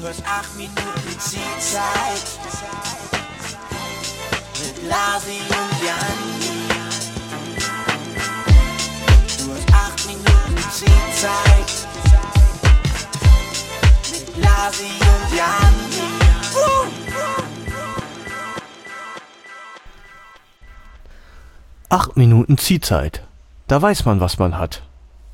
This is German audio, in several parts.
hörst 8 Minuten Zielzeit mit Lasi und Janni. Du hörst 8 Minuten Zielzeit mit Lasi und Janni. 8 Minuten Ziehzeit. Da weiß man, was man hat.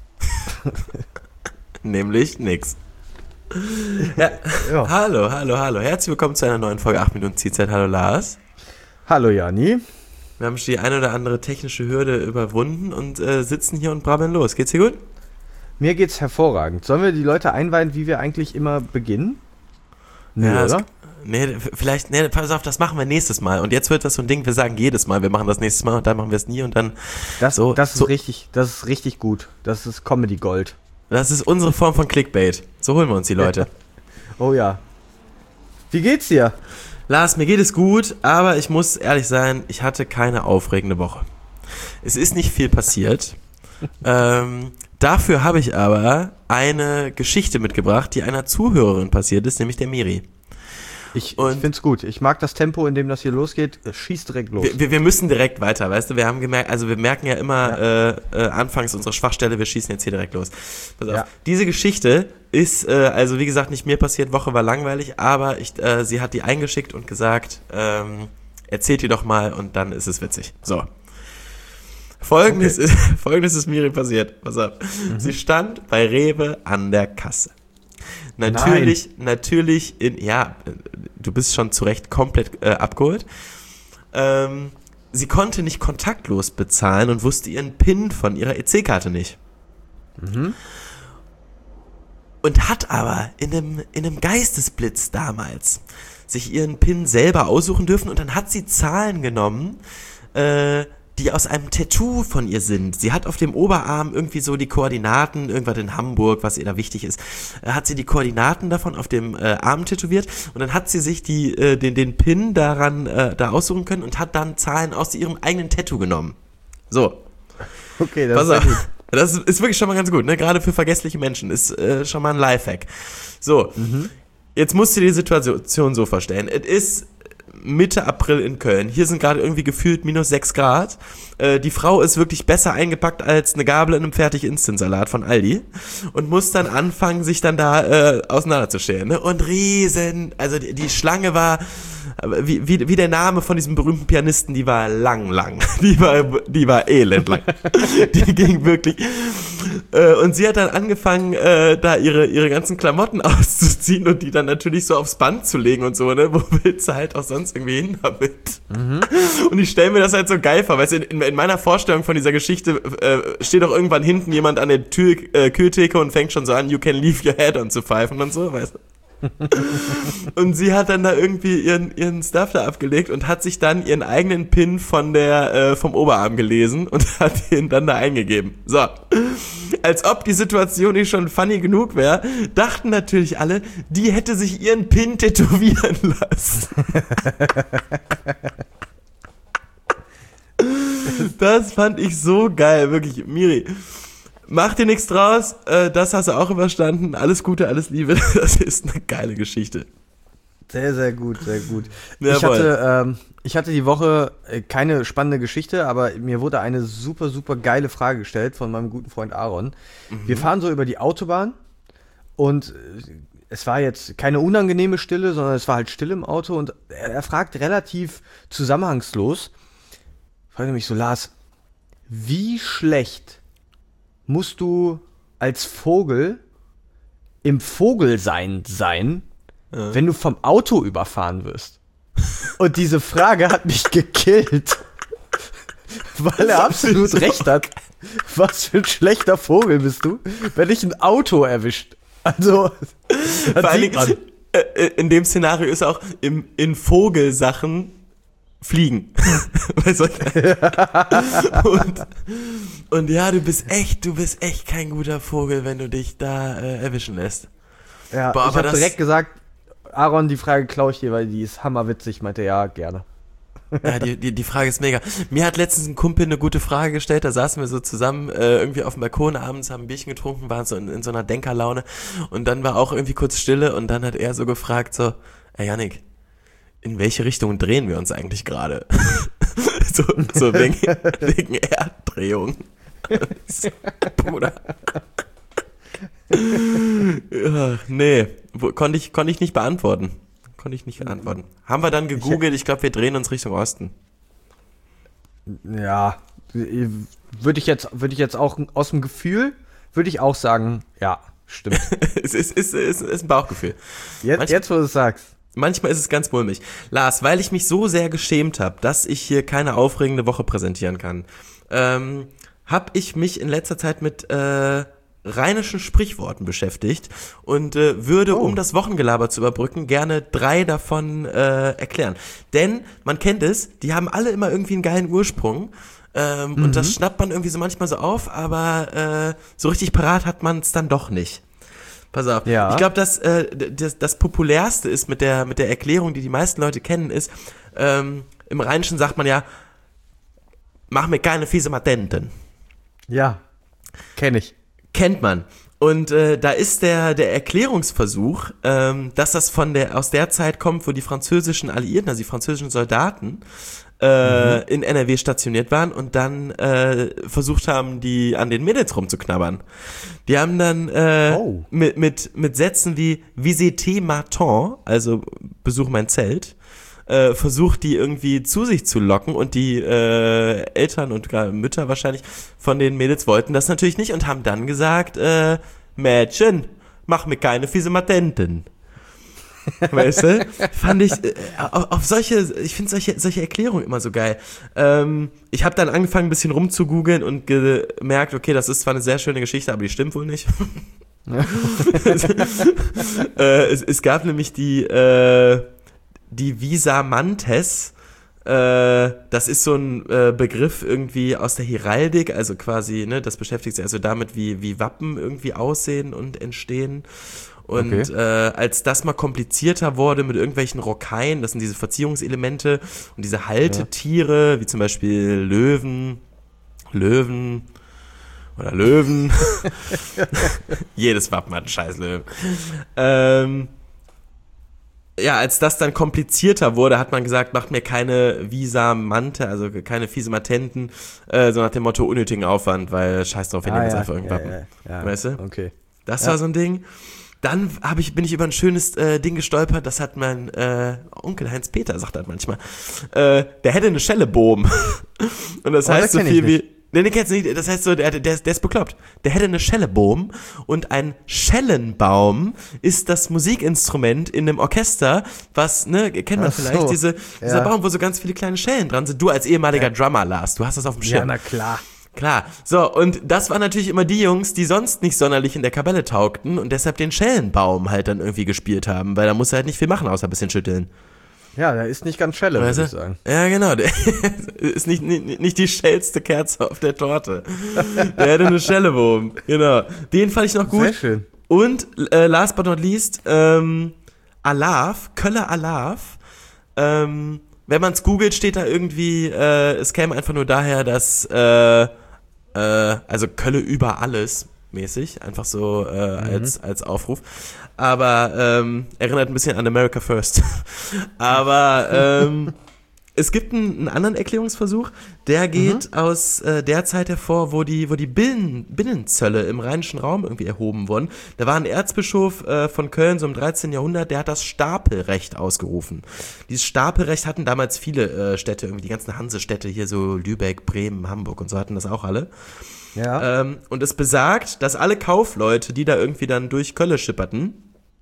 Nämlich nix. Ja. Hallo. Herzlich willkommen zu einer neuen Folge 8 Minuten Ziehzeit. Hallo Lars. Hallo Janni. Wir haben schon die eine oder andere technische Hürde überwunden und sitzen hier und brabbeln los. Geht's dir gut? Mir geht's hervorragend. Sollen wir die Leute einweihen, wie wir eigentlich immer beginnen? Ja, oder? Pass auf, das machen wir nächstes Mal. Und jetzt wird das so ein Ding, wir sagen jedes Mal, wir machen das nächstes Mal und dann machen wir es nie und dann das ist richtig gut. Das ist Comedy Gold. Das ist unsere Form von Clickbait. So holen wir uns die Leute. Oh ja. Wie geht's dir? Lars, mir geht es gut, aber ich muss ehrlich sein, ich hatte keine aufregende Woche. Es ist nicht viel passiert. Dafür habe ich aber eine Geschichte mitgebracht, die einer Zuhörerin passiert ist, nämlich der Miri. Ich finde es gut. Ich mag das Tempo, in dem das hier losgeht. Schieß direkt los. Wir müssen direkt weiter, weißt du? Wir haben gemerkt, also wir merken ja immer anfangs unsere Schwachstelle, wir schießen jetzt hier direkt los. Pass auf. Ja. Diese Geschichte ist, also wie gesagt, nicht mir passiert, Woche war langweilig, aber sie hat die eingeschickt und gesagt, erzählt ihr doch mal und dann ist es witzig. So. Folgendes ist Miri passiert. Pass auf. Sie stand bei Rewe an der Kasse. Natürlich, du bist schon zu Recht komplett abgeholt. Sie konnte nicht kontaktlos bezahlen und wusste ihren PIN von ihrer EC-Karte nicht. Mhm. Und hat aber in einem Geistesblitz damals sich ihren PIN selber aussuchen dürfen und dann hat sie Zahlen genommen, die aus einem Tattoo von ihr sind. Sie hat auf dem Oberarm irgendwie so die Koordinaten, irgendwas in Hamburg, was ihr da wichtig ist, hat sie die Koordinaten davon auf dem Arm tätowiert und dann hat sie sich den Pin daran da aussuchen können und hat dann Zahlen aus ihrem eigenen Tattoo genommen. So. Okay, das ist sehr gut. Das ist wirklich schon mal ganz gut, ne? Gerade für vergessliche Menschen ist schon mal ein Lifehack. So, Jetzt musst du dir die Situation so vorstellen. Es ist Mitte April in Köln. Hier sind gerade irgendwie gefühlt minus 6 Grad. Die Frau ist wirklich besser eingepackt als eine Gabel in einem Fertig-Instant-Salat von Aldi und muss dann anfangen, sich dann da auseinanderzustellen. Ne? Und also die Schlange war, wie der Name von diesem berühmten Pianisten, die war lang. Die war elend lang. Die ging wirklich. Und sie hat dann angefangen, da ihre ganzen Klamotten auszuziehen und die dann natürlich so aufs Band zu legen und so, ne? Wo willst du halt auch sonst irgendwie hin damit? Mhm. Und ich stelle mir das halt so geil vor, weißt du, in meiner Vorstellung von dieser Geschichte steht auch irgendwann hinten jemand an der Kühltheke und fängt schon so an, you can leave your head on zu pfeifen und so, weißt du? Und sie hat dann da irgendwie ihren Stuff da abgelegt und hat sich dann ihren eigenen PIN vom Oberarm gelesen und hat ihn dann da eingegeben. So. Als ob die Situation nicht schon funny genug wäre, dachten natürlich alle, die hätte sich ihren PIN tätowieren lassen. Das fand ich so geil, wirklich. Miri, mach dir nichts draus, das hast du auch überstanden. Alles Gute, alles Liebe, das ist eine geile Geschichte. Sehr, sehr gut, sehr gut. Ich hatte die Woche keine spannende Geschichte, aber mir wurde eine super, super geile Frage gestellt von meinem guten Freund Aaron. Mhm. Wir fahren so über die Autobahn und es war jetzt keine unangenehme Stille, sondern es war halt Stille im Auto und er fragt relativ zusammenhangslos, fragte mich so, Lars, wie schlecht musst du als Vogel im Vogelsein sein, wenn du vom Auto überfahren wirst? Und diese Frage hat mich gekillt, weil er absolut recht hat. Was für ein schlechter Vogel bist du, wenn dich ein Auto erwischt? Also, vor allen Dingen, in dem Szenario ist auch in Vogelsachen fliegen. Weißt du? Und ja, du bist echt kein guter Vogel, wenn du dich da erwischen lässt. Ja, ich habe direkt gesagt, Aaron, die Frage klaue ich dir, weil die ist hammerwitzig. Meinte, ja, gerne. Ja, die Frage ist mega. Mir hat letztens ein Kumpel eine gute Frage gestellt, da saßen wir so zusammen irgendwie auf dem Balkon abends, haben ein Bierchen getrunken, waren so in so einer Denkerlaune und dann war auch irgendwie kurz Stille und dann hat er so gefragt so, ey Yannick, in welche Richtung drehen wir uns eigentlich gerade? so wegen Erddrehung. Bruder. Ja, nee, konnte ich nicht beantworten. Haben wir dann gegoogelt, ich glaube, wir drehen uns Richtung Osten. Ja, würde ich jetzt auch aus dem Gefühl, würde ich auch sagen, ja, stimmt. Es ist ein Bauchgefühl. Jetzt, wo du es sagst. Manchmal ist es ganz mulmig. Lars, weil ich mich so sehr geschämt habe, dass ich hier keine aufregende Woche präsentieren kann, habe ich mich in letzter Zeit mit rheinischen Sprichworten beschäftigt und würde, um das Wochengelaber zu überbrücken, gerne 3 davon erklären. Denn, man kennt es, die haben alle immer irgendwie einen geilen Ursprung und das schnappt man irgendwie so manchmal so auf, aber so richtig parat hat man es dann doch nicht. Pass auf, ja. Ich glaube, das Populärste ist mit der Erklärung, die meisten Leute kennen, ist, im Rheinischen sagt man ja, mach mir keine fiese Matenten. Ja, Kennt man. Und da ist der Erklärungsversuch, dass das aus der Zeit kommt, wo die französischen Alliierten, also die französischen Soldaten, in NRW stationiert waren und dann versucht haben, die an den Mädels rumzuknabbern. Die haben dann mit Sätzen wie Visite ma tante, also besuch mein Zelt, versucht, die irgendwie zu sich zu locken und die Eltern und Mütter wahrscheinlich von den Mädels wollten das natürlich nicht und haben dann gesagt, Mädchen, mach mir keine fiese Matenten. Weißt du? Fand ich, ich finde solche Erklärungen immer so geil. Ich habe dann angefangen, ein bisschen rumzugoogeln und gemerkt, okay, das ist zwar eine sehr schöne Geschichte, aber die stimmt wohl nicht. Es gab nämlich die Visamantes, das ist so ein Begriff irgendwie aus der Heraldik, also quasi, ne, das beschäftigt sich also damit, wie Wappen irgendwie aussehen und entstehen. Und als das mal komplizierter wurde mit irgendwelchen Rocaillen, das sind diese Verziehungselemente und diese Haltetiere, wie zum Beispiel Löwen oder Löwen. Jedes Wappen hat einen scheiß Löwen. Ja, als das dann komplizierter wurde, hat man gesagt, macht mir keine Visamante, also keine fiese Matenten, so nach dem Motto unnötigen Aufwand, weil scheiß drauf, wir nehmen jetzt einfach irgendwas. Ja. Weißt du? Okay. Das war so ein Ding. Dann bin ich über ein schönes Ding gestolpert, das hat mein Onkel Heinz-Peter, sagt das manchmal. Der hätte eine Schelleboom. Und das heißt so viel wie... Nee, den kennst du nicht. Das heißt so, der ist bekloppt. Der hätte eine Schelleboom und ein Schellenbaum ist das Musikinstrument in einem Orchester, was, ne, kennt man vielleicht, dieser Baum, wo so ganz viele kleine Schellen dran sind. Du als ehemaliger Drummer, Lars, du hast das auf dem Schirm. Ja, na klar. Klar. So, und das waren natürlich immer die Jungs, die sonst nicht sonderlich in der Kapelle taugten und deshalb den Schellenbaum halt dann irgendwie gespielt haben, weil da musst du halt nicht viel machen, außer ein bisschen schütteln. Ja, der ist nicht ganz Schelle, würde ich sagen. Ja, genau. Der ist nicht die schellste Kerze auf der Torte. Der hätte eine Schelle oben. Genau. Den fand ich noch gut. Sehr schön. Und last but not least, Alav, Kölle Alav. Wenn man es googelt, steht da irgendwie, es käme einfach nur daher, dass, also Kölle über alles mäßig, einfach so als Aufruf. Aber erinnert ein bisschen an America First. Aber es gibt einen anderen Erklärungsversuch, der geht aus der Zeit hervor, wo die Binnenzölle im rheinischen Raum irgendwie erhoben wurden. Da war ein Erzbischof von Köln, so im 13. Jahrhundert, der hat das Stapelrecht ausgerufen. Dieses Stapelrecht hatten damals viele Städte, irgendwie die ganzen Hansestädte hier, so Lübeck, Bremen, Hamburg und so hatten das auch alle. Ja. Und es besagt, dass alle Kaufleute, die da irgendwie dann durch Kölle schipperten,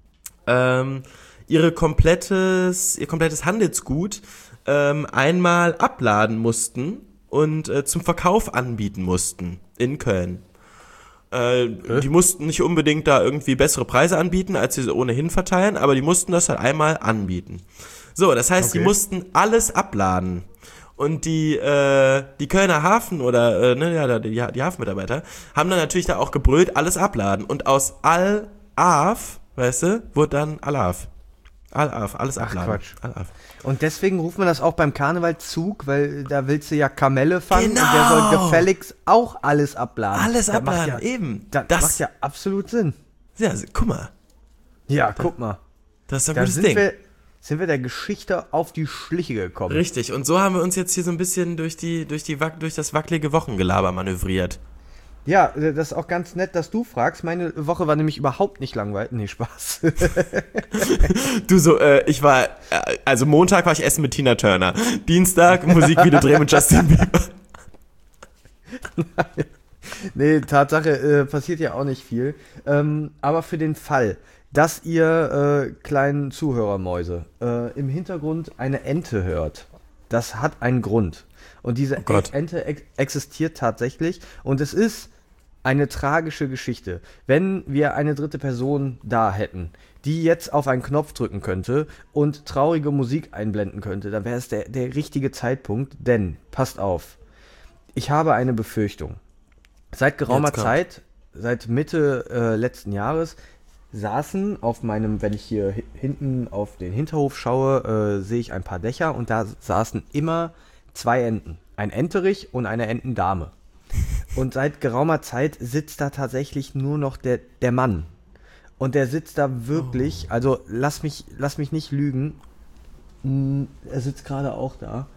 ihr komplettes Handelsgut einmal abladen mussten und zum Verkauf anbieten mussten in Köln. Die mussten nicht unbedingt da irgendwie bessere Preise anbieten, als sie ohnehin verteilen, aber die mussten das halt einmal anbieten. So, das heißt, die mussten alles abladen. Und die Kölner Hafen oder die Hafenmitarbeiter haben dann natürlich da auch gebrüllt, alles abladen. Und aus Al-Af, weißt du, wurde dann Alav. alles abladen. Quatsch. Und deswegen ruft man das auch beim Karnevalzug, weil da willst du ja Kamelle fangen Genau. und der soll gefälligst auch alles abladen. Alles Das abladen, macht ja, eben. Das macht ja absolut Sinn. Ja, guck mal. Ja, guck mal. Das ist ein Da gutes Ding. sind wir der Geschichte auf die Schliche gekommen. Richtig, und so haben wir uns jetzt hier so ein bisschen durch das wackelige Wochengelaber manövriert. Ja, das ist auch ganz nett, dass du fragst. Meine Woche war nämlich überhaupt nicht langweilig. Nee, Spaß. Du also Montag war ich essen mit Tina Turner. Dienstag Musikvideo drehen mit Justin Bieber. Nee, Tatsache, passiert ja auch nicht viel. Aber für den Fall, dass ihr kleinen Zuhörermäuse im Hintergrund eine Ente hört, das hat einen Grund. Und diese Ente existiert tatsächlich. Und es ist eine tragische Geschichte. Wenn wir eine dritte Person da hätten, die jetzt auf einen Knopf drücken könnte und traurige Musik einblenden könnte, dann wäre es der richtige Zeitpunkt. Denn, passt auf, ich habe eine Befürchtung. Seit geraumer Zeit, seit Mitte letzten Jahres, saßen auf meinem, wenn ich hier hinten auf den Hinterhof schaue, sehe ich ein paar Dächer und da saßen immer 2 Enten. Ein Enterich und eine Entendame. Und seit geraumer Zeit sitzt da tatsächlich nur noch der Mann. Und der sitzt da wirklich, also lass mich nicht lügen, er sitzt gerade auch da,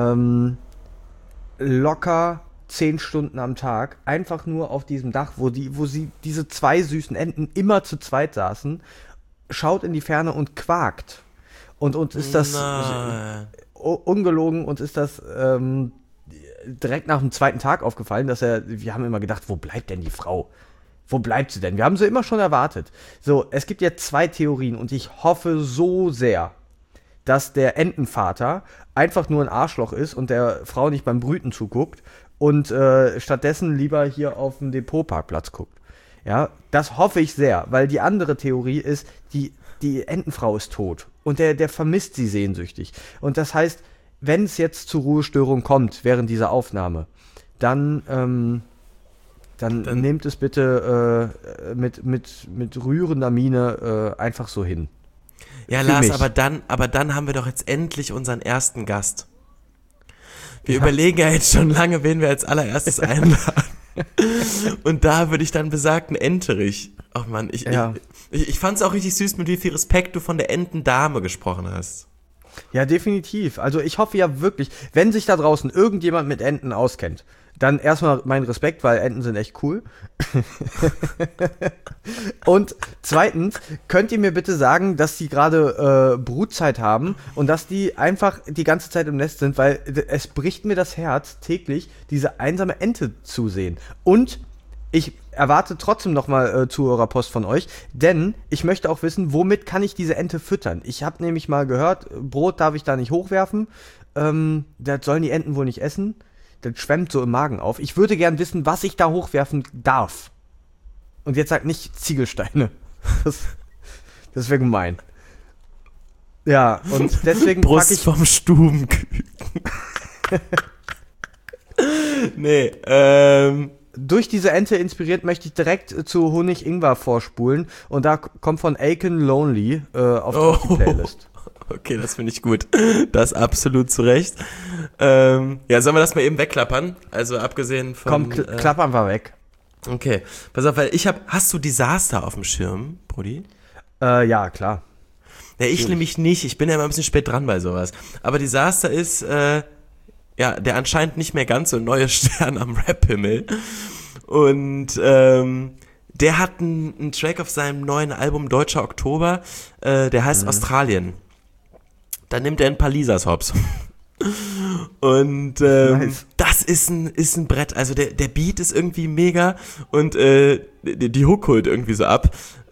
locker 10 Stunden am Tag, einfach nur auf diesem Dach, wo sie diese 2 süßen Enten immer zu zweit saßen, schaut in die Ferne und quakt. Und uns ist das ungelogen, uns ist das direkt nach dem 2. Tag aufgefallen, wir haben immer gedacht, wo bleibt denn die Frau? Wo bleibt sie denn? Wir haben sie immer schon erwartet. So, es gibt jetzt 2 Theorien und ich hoffe so sehr, dass der Entenvater einfach nur ein Arschloch ist und der Frau nicht beim Brüten zuguckt und stattdessen lieber hier auf dem Depotparkplatz guckt. Ja, das hoffe ich sehr, weil die andere Theorie ist, die Entenfrau ist tot und der vermisst sie sehnsüchtig. Und das heißt, wenn es jetzt zu Ruhestörungen kommt während dieser Aufnahme, dann nehmt es bitte mit rührender Miene einfach so hin. Ja, Für Lars, mich. aber dann haben wir doch jetzt endlich unseren ersten Gast. Wir überlegen ja jetzt schon lange, wen wir als allererstes einladen. Und da würde ich dann besagten Enterich. Ach Mann, ich fand es auch richtig süß, mit wie viel Respekt du von der Entendame gesprochen hast. Ja, definitiv. Also ich hoffe ja wirklich, wenn sich da draußen irgendjemand mit Enten auskennt, dann erstmal mein Respekt, weil Enten sind echt cool. Und zweitens, könnt ihr mir bitte sagen, dass die gerade Brutzeit haben und dass die einfach die ganze Zeit im Nest sind, weil es bricht mir das Herz, täglich diese einsame Ente zu sehen. Und ich erwarte trotzdem nochmal Zuhörerpost von euch, denn ich möchte auch wissen, womit kann ich diese Ente füttern? Ich habe nämlich mal gehört, Brot darf ich da nicht hochwerfen, das sollen die Enten wohl nicht essen, das schwemmt so im Magen auf. Ich würde gern wissen, was ich da hochwerfen darf. Und jetzt sagt nicht Ziegelsteine. Das wäre gemein. Ja, und deswegen Brust packe ich... vom Stubenküken. Nee, Durch diese Ente inspiriert möchte ich direkt zu Honig-Ingwer vorspulen und da kommt von Aiken Lonely auf die Playlist. Okay, das finde ich gut. Das absolut zu Recht. Ja, sollen wir das mal eben wegklappern? Also abgesehen von... Komm, klappern wir weg. Okay, pass auf, weil hast du Disaster auf dem Schirm, Brudi? Ja, klar. Ja, ich nämlich nicht. Ich bin ja immer ein bisschen spät dran bei sowas. Aber Disaster ist... der anscheinend nicht mehr ganz so neue Stern am Rap-Himmel. Und der hat einen Track auf seinem neuen Album Deutscher Oktober, der heißt Australien. Da nimmt er ein paar Lisas hops. Und Nice. das ist ein Brett. Also der Beat ist irgendwie mega und die Hook holt irgendwie so ab.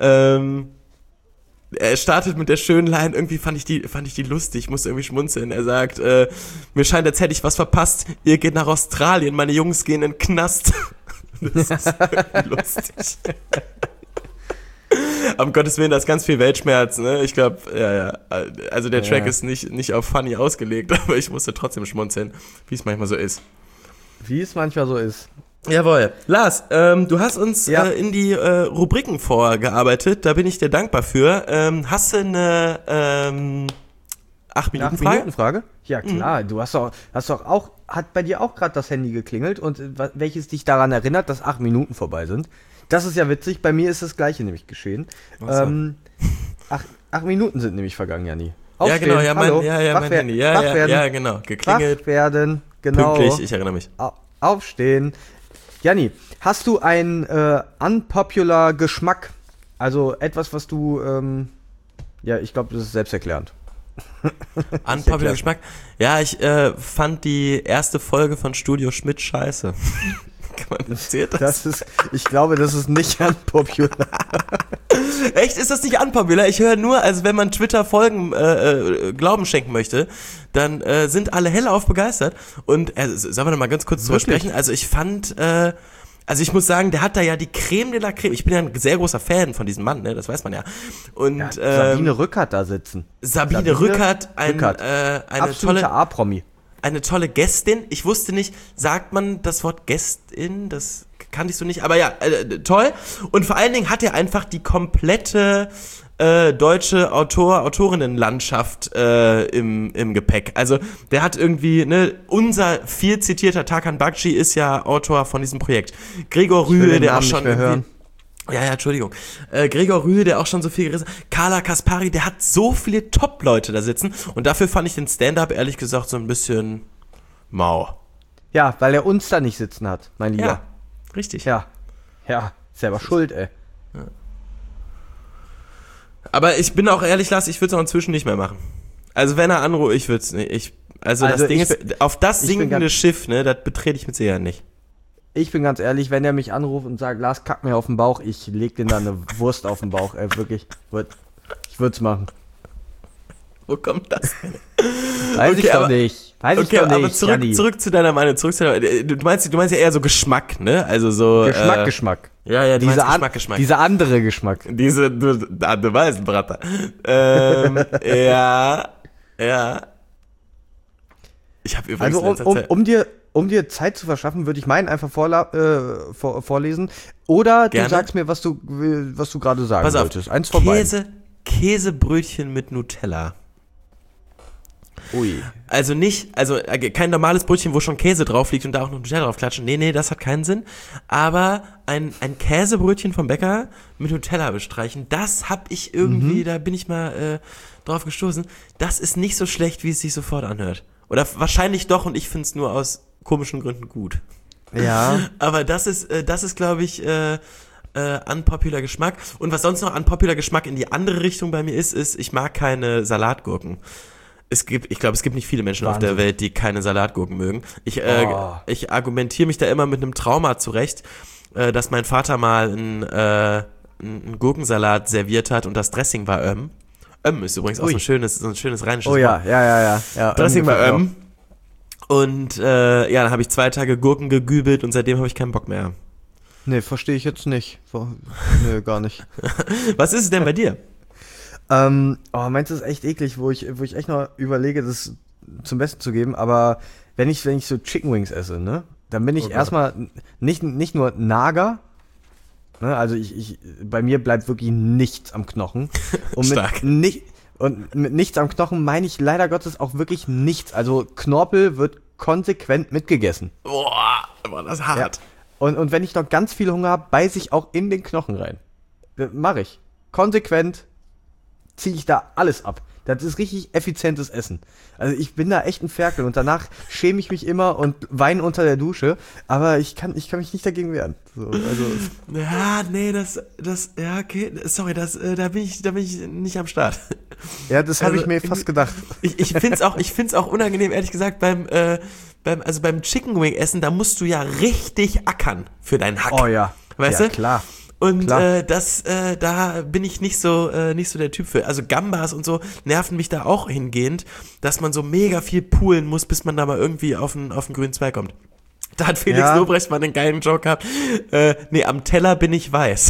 Er startet mit der schönen Line, irgendwie fand ich die lustig, ich musste irgendwie schmunzeln. Er sagt, mir scheint, als hätte ich was verpasst, ihr geht nach Australien, meine Jungs gehen in den Knast. Das ist irgendwie lustig. Um Gottes Willen, da ist ganz viel Weltschmerz, ne? Ich glaube, ja. Also der Track ist nicht auf funny ausgelegt, aber ich musste trotzdem schmunzeln, wie es manchmal so ist. Wie es manchmal so ist. Jawohl. Lars, du hast uns in die Rubriken vorgearbeitet, da bin ich dir dankbar für. Hast du eine 8-Minuten-Frage? Ja, klar. Du hast doch auch, hat bei dir auch gerade das Handy geklingelt und welches dich daran erinnert, dass 8 Minuten vorbei sind. Das ist ja witzig, bei mir ist das Gleiche nämlich geschehen. 8 Minuten sind nämlich vergangen, Janni. Aufstehen, ja, genau, mein Handy. Ja, genau. Geklingelt. Wach werden, genau. Pünktlich, ich erinnere mich. Aufstehen. Janni, hast du einen unpopular Geschmack? Also etwas, was du, ich glaube, das ist selbsterklärend. Unpopular Geschmack? Ja, ich fand die erste Folge von Studio Schmidt scheiße. Kann man das? Ich glaube, das ist nicht unpopular. Echt? Ist das nicht unpopular? Ich höre nur, also wenn man Twitter Folgen Glauben schenken möchte, dann sind alle hellauf begeistert. Und sollen wir noch mal ganz kurz drüber sprechen? Also ich fand, also ich muss sagen, der hat da ja die Creme de la Creme. Ich bin ja ein sehr großer Fan von diesem Mann, ne? Das weiß man ja. Und Sabine Rückert da sitzen. Sabine Rückert, eine tolle A-Promi. Eine tolle Gästin. Ich wusste nicht, sagt man das Wort Gästin? Das kannte ich so nicht. Aber ja, toll. Und vor allen Dingen hat er einfach die komplette deutsche Autorinnenlandschaft im Gepäck. Also der hat irgendwie, ne, unser viel zitierter Tarkan Bakci ist ja Autor von diesem Projekt. Gregor Rühle, der auch schon Ja, Entschuldigung. Gregor Rühle, der auch schon so viel gerissen hat. Carla Kaspari, der hat so viele Top-Leute da sitzen. Und dafür fand ich den Stand-Up, ehrlich gesagt, so ein bisschen mau. Ja, weil er uns da nicht sitzen hat, mein Lieber. Ja, richtig. Ja, selber schuld, ey. Ja. Aber ich bin auch ehrlich, Lars, ich würde es auch inzwischen nicht mehr machen. Also wenn er anruft, ich würde es nicht. Also das Ding ist, auf das sinkende Schiff, ne, das betrete ich mit Sicherheit nicht. Ich bin ganz ehrlich, wenn er mich anruft und sagt, Lars, kack mir auf den Bauch, ich leg den da eine Wurst auf den Bauch, ey, wirklich. Ich würd's machen. Wo kommt das denn? Weiß ich doch nicht. Aber zurück zu deiner Meinung. Du meinst ja eher so Geschmack, ne? Also so. Geschmack. Ja, Geschmack. Dieser andere Geschmack. Du weißt, Bratter. Ja. Ich habe übrigens um dir Zeit zu verschaffen, würde ich meinen einfach vorlesen. Oder Gerne. Du sagst mir, was du gerade sagen Pass auf, wolltest. Eins von beiden. Käsebrötchen mit Nutella. Ui. Also kein normales Brötchen, wo schon Käse drauf liegt und da auch noch Nutella drauf klatschen. Nee, das hat keinen Sinn. Aber ein Käsebrötchen vom Bäcker mit Nutella bestreichen, das hab ich irgendwie, da bin ich mal drauf gestoßen. Das ist nicht so schlecht, wie es sich sofort anhört. Oder wahrscheinlich doch, und ich finde es nur aus komischen Gründen gut. Ja. Aber das ist glaube ich, unpopular Geschmack. Und was sonst noch unpopular Geschmack in die andere Richtung bei mir ist, ich mag keine Salatgurken. Ich glaube, es gibt nicht viele Menschen auf der Welt, die keine Salatgurken mögen. Ich argumentiere mich da immer mit einem Trauma zurecht, dass mein Vater mal einen Gurkensalat serviert hat und das Dressing war ist übrigens auch so ein schönes rheinisches Wort. Ja. Dressing war Und dann habe ich 2 Tage Gurken gegübelt und seitdem habe ich keinen Bock mehr. Nee, verstehe ich jetzt nicht. Nee, gar nicht. Was ist es denn bei dir? Meins ist echt eklig, wo ich echt noch überlege, das zum Besten zu geben, aber wenn ich so Chicken Wings esse, ne, dann bin ich erstmal nicht nur Nager, ne, also bei mir bleibt wirklich nichts am Knochen. Und Stark. mit nichts am Knochen meine ich leider Gottes auch wirklich nichts. Also Knorpel wird konsequent mitgegessen. Boah, war das hart. Ja. Und wenn ich noch ganz viel Hunger habe, beiße ich auch in den Knochen rein. Das mache ich. Konsequent ziehe ich da alles ab. Das ist richtig effizientes Essen. Also ich bin da echt ein Ferkel und danach schäme ich mich immer und weine unter der Dusche, aber ich kann mich nicht dagegen wehren. So, also ja, nee, okay, sorry, da bin ich nicht am Start. Ja, das habe ich mir fast gedacht. Ich find's auch unangenehm, ehrlich gesagt, beim Chicken Wing Essen, da musst du ja richtig ackern für deinen Hack. Oh ja. Weißt du? Ja, Klar. Und da bin ich nicht so der Typ für. Also Gambas und so nerven mich da auch hingehend, dass man so mega viel poolen muss, bis man da mal irgendwie auf den grünen Zweig kommt. Da hat Felix Lobrecht mal einen geilen Joke gehabt. Am Teller bin ich weiß.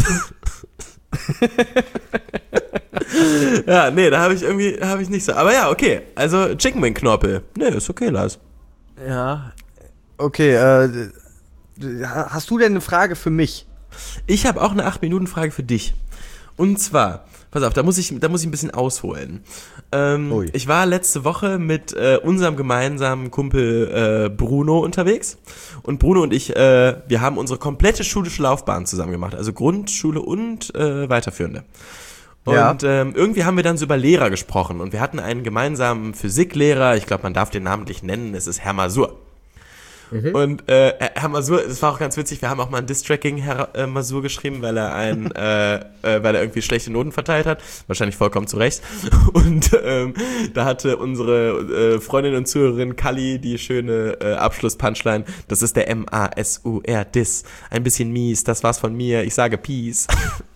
Ja, nee, da habe ich nicht so. Aber ja, okay. Also Chicken Wing Knorpel. Nee, ist okay, Lars. Ja. Okay, hast du denn eine Frage für mich? Ich habe auch eine 8-Minuten-Frage für dich. Und zwar, pass auf, da muss ich ein bisschen ausholen. Ich war letzte Woche mit unserem gemeinsamen Kumpel Bruno unterwegs. Und Bruno und ich, wir haben unsere komplette schulische Laufbahn zusammen gemacht. Also Grundschule und weiterführende. Und irgendwie haben wir dann so über Lehrer gesprochen. Und wir hatten einen gemeinsamen Physiklehrer. Ich glaube, man darf den namentlich nennen. Es ist Herr Masur. Und Herr Masur, das war auch ganz witzig, wir haben auch mal ein Diss-Track gegen Herr Masur geschrieben, weil er irgendwie schlechte Noten verteilt hat, wahrscheinlich vollkommen zu Recht. Und da hatte unsere Freundin und Zuhörerin Kalli die schöne Abschluss-Punchline, das ist der M-A-S-U-R Diss, ein bisschen mies, das war's von mir, ich sage Peace.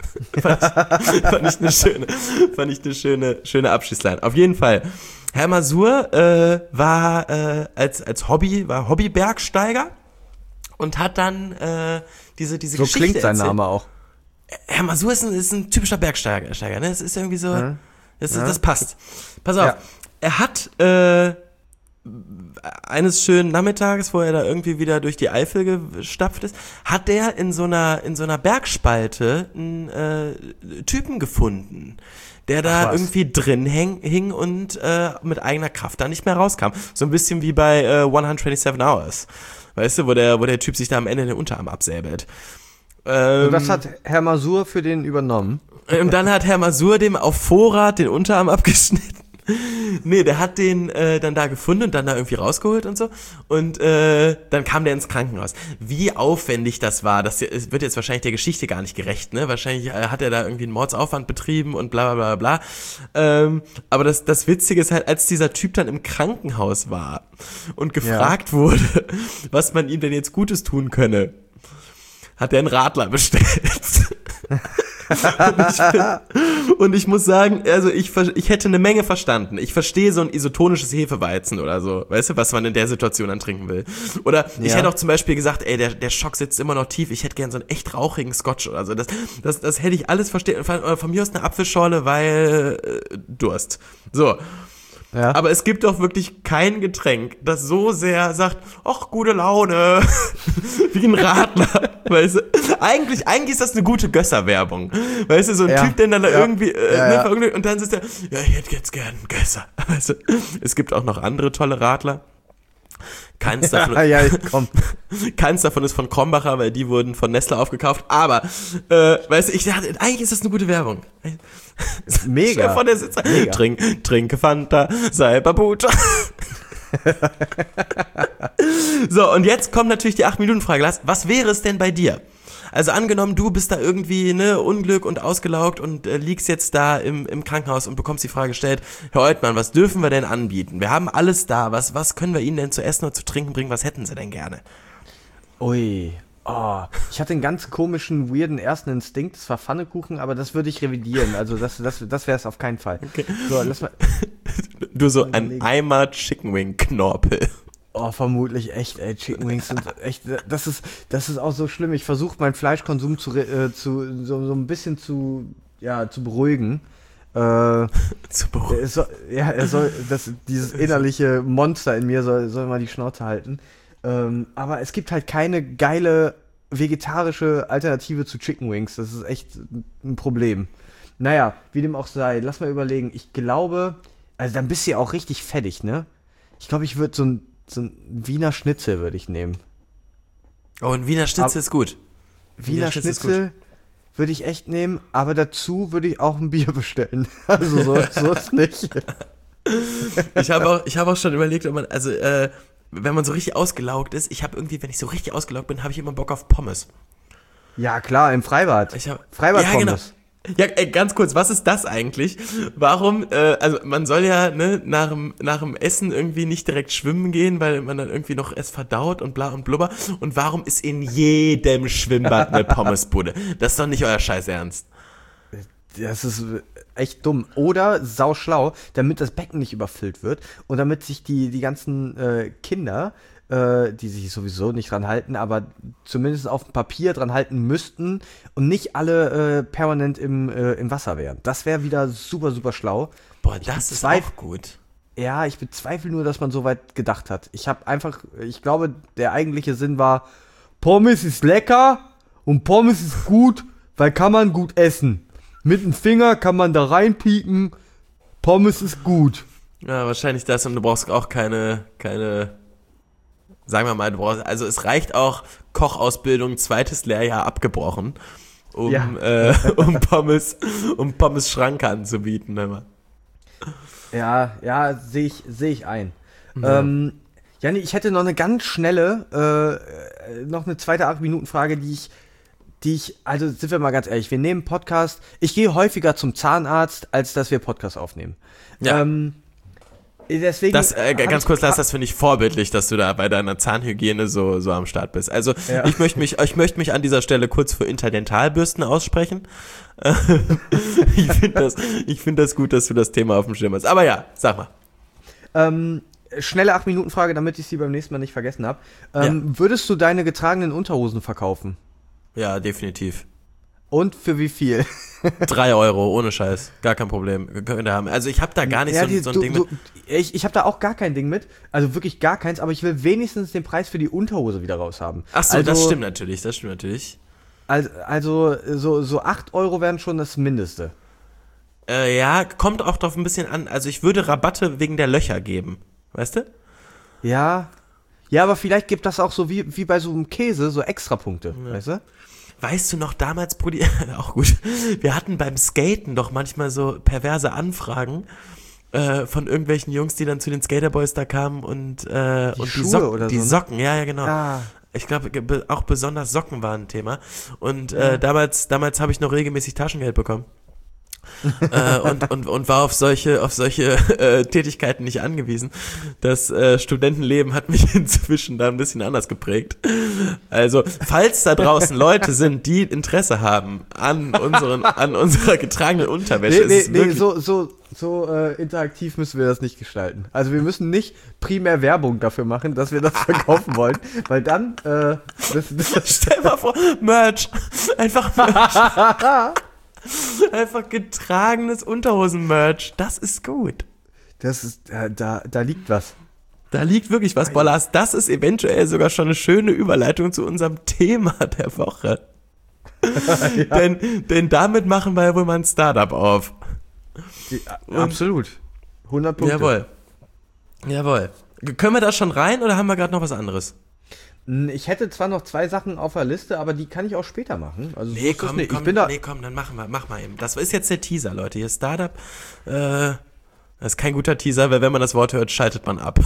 fand ich eine schöne Abschlussline. Auf jeden Fall. Herr Masur war als Hobby-Bergsteiger und hat dann diese So Geschichte klingt sein erzählt. Name auch. Herr Masur ist ein typischer Bergsteiger, ne? Es ist irgendwie so, das passt. Pass auf, er hat eines schönen Nachmittages, wo er da irgendwie wieder durch die Eifel gestapft ist, hat er in so einer Bergspalte einen Typen gefunden, der da irgendwie drin hing und mit eigener Kraft da nicht mehr rauskam. So ein bisschen wie bei 127 Hours. Weißt du, wo der Typ sich da am Ende den Unterarm absäbelt. Und das hat Herr Masur für den übernommen. Und dann hat Herr Masur dem auf Vorrat den Unterarm abgeschnitten. Nee, der hat den dann da gefunden und dann da irgendwie rausgeholt und so. Und dann kam der ins Krankenhaus. Wie aufwendig das war, das wird jetzt wahrscheinlich der Geschichte gar nicht gerecht, ne? Wahrscheinlich hat er da irgendwie einen Mordsaufwand betrieben und bla bla bla bla. Aber das Witzige ist halt, als dieser Typ dann im Krankenhaus war und gefragt wurde, was man ihm denn jetzt Gutes tun könne, hat er einen Radler bestellt. Und ich muss sagen, also ich hätte eine Menge verstanden. Ich verstehe so ein isotonisches Hefeweizen oder so, weißt du, was man in der Situation dann trinken will. Oder ich hätte auch zum Beispiel gesagt, ey, der Schock sitzt immer noch tief, ich hätte gern so einen echt rauchigen Scotch oder so. Das hätte ich alles verstehen. Von mir aus eine Apfelschorle, weil Durst. So. Ja. Aber es gibt doch wirklich kein Getränk, das so sehr sagt, ach, gute Laune, wie ein Radler, weißt du? Eigentlich ist das eine gute Gösser-Werbung, weißt du, so ein Typ, der dann da irgendwie, und dann ist der, ja, ich hätte jetzt gern einen Gösser, weißt du? Es gibt auch noch andere tolle Radler. Keins davon ist von Krombacher, weil die wurden von Nestle aufgekauft. Aber, weißt du, ich dachte, eigentlich ist das eine gute Werbung. Mega. Von der Sitzer. Mega. Trinke Fanta, sei Babucha. So, und jetzt kommt natürlich die 8-Minuten-Frage. Was wäre es denn bei dir? Also angenommen, du bist da irgendwie, ne, Unglück und ausgelaugt und liegst jetzt da im Krankenhaus und bekommst die Frage gestellt, Herr Oltmann, was dürfen wir denn anbieten? Wir haben alles da, was können wir Ihnen denn zu essen und zu trinken bringen? Was hätten Sie denn gerne? Ui, ich hatte einen ganz komischen, weirden ersten Instinkt, das war Pfannekuchen, aber das würde ich revidieren, also das wäre es auf keinen Fall. Okay. So, lass mal. Du so ein Eimer Chicken Wing Knorpel. Oh, vermutlich echt, ey, Chicken Wings sind echt, das ist auch so schlimm. Ich versuche meinen Fleischkonsum so ein bisschen zu beruhigen. Dieses innerliche Monster in mir soll mal die Schnauze halten. Aber es gibt halt keine geile vegetarische Alternative zu Chicken Wings. Das ist echt ein Problem. Naja, wie dem auch sei, lass mal überlegen. Ich glaube, also dann bist du ja auch richtig fettig, ne? Ich glaube, ich würde so ein Wiener Schnitzel würde ich nehmen. Oh, ein Wiener Schnitzel ist gut. Wiener Schnitzel würde ich echt nehmen, aber dazu würde ich auch ein Bier bestellen. Also so ist nicht. Ich habe auch schon überlegt, ob man, also wenn man so richtig ausgelaugt ist, wenn ich so richtig ausgelaugt bin, habe ich immer Bock auf Pommes. Ja, klar, im Freibad. Freibad-Pommes. Genau. Ja, ganz kurz, was ist das eigentlich? Warum, also man soll ja nach dem Essen irgendwie nicht direkt schwimmen gehen, weil man dann irgendwie noch es verdaut und bla und blubber. Und warum ist in jedem Schwimmbad eine Pommesbude? Das ist doch nicht euer Scheiß Ernst. Das ist echt dumm. Oder sauschlau, damit das Becken nicht überfüllt wird und damit sich die ganzen Kinder, die sich sowieso nicht dran halten, aber zumindest auf dem Papier dran halten müssten und nicht alle permanent im Wasser wären. Das wäre wieder super, super schlau. Boah, das ist auch gut. Ja, ich bezweifle nur, dass man so weit gedacht hat. Ich glaube, der eigentliche Sinn war, Pommes ist lecker und Pommes ist gut, weil kann man gut essen. Mit dem Finger kann man da reinpieken, Pommes ist gut. Ja, wahrscheinlich das und du brauchst auch keine, sagen wir mal, also es reicht auch Kochausbildung, 2. Lehrjahr abgebrochen, um Pommes Schranke anzubieten. Immer. Ja, sehe ich ein. Ja. Janni, ich hätte noch eine ganz schnelle, noch eine zweite 8-Minuten-Frage, die ich, also sind wir mal ganz ehrlich, wir nehmen Podcast, ich gehe häufiger zum Zahnarzt, als dass wir Podcast aufnehmen. Ja. Deswegen das, ganz kurz, Lars, das finde ich vorbildlich, dass du da bei deiner Zahnhygiene so am Start bist. Also ich möchte mich an dieser Stelle kurz für Interdentalbürsten aussprechen. Ich finde das gut, dass du das Thema auf dem Schirm hast. Aber ja, sag mal. Schnelle 8-Minuten-Frage, damit ich sie beim nächsten Mal nicht vergessen habe. Würdest du deine getragenen Unterhosen verkaufen? Ja, definitiv. Und für wie viel? 3 Euro, ohne Scheiß. Gar kein Problem. Könnt ihr haben. Also ich habe da gar nicht so ein Ding mit. Ich habe da auch gar kein Ding mit. Also wirklich gar keins. Aber ich will wenigstens den Preis für die Unterhose wieder raus haben. Ach so, also, das stimmt natürlich. Also so 8 Euro wären schon das Mindeste. Ja, kommt auch drauf ein bisschen an. Also ich würde Rabatte wegen der Löcher geben. Weißt du? Ja. Ja, aber vielleicht gibt das auch so wie bei so einem Käse so Extrapunkte. Ja. Weißt du? Weißt du noch damals, Brudi, auch gut, wir hatten beim Skaten doch manchmal so perverse Anfragen von irgendwelchen Jungs, die dann zu den Skaterboys da kamen und die Socken, ja, genau. Ja. Ich glaube, auch besonders Socken waren ein Thema. Und damals habe ich noch regelmäßig Taschengeld bekommen. und war auf solche Tätigkeiten nicht angewiesen. Das Studentenleben hat mich inzwischen da ein bisschen anders geprägt. Also, falls da draußen Leute sind, die Interesse haben an unserer getragenen Unterwäsche, so interaktiv müssen wir das nicht gestalten. Also wir müssen nicht primär Werbung dafür machen, dass wir das verkaufen wollen, weil dann stell mal vor, Merch. Einfach Merch. Einfach getragenes Unterhosen-Merch. Das ist gut. Das ist, da liegt was. Da liegt wirklich was, Bollas. Das ist eventuell sogar schon eine schöne Überleitung zu unserem Thema der Woche. Ja. Denn damit machen wir ja wohl mal ein Startup auf. Absolut. 100 Punkte. Jawohl. Können wir da schon rein oder haben wir gerade noch was anderes? Ich hätte zwar noch 2 Sachen auf der Liste, aber die kann ich auch später machen. Also komm, dann mach mal eben. Das ist jetzt der Teaser, Leute. Hier Startup, das ist kein guter Teaser, weil wenn man das Wort hört, schaltet man ab.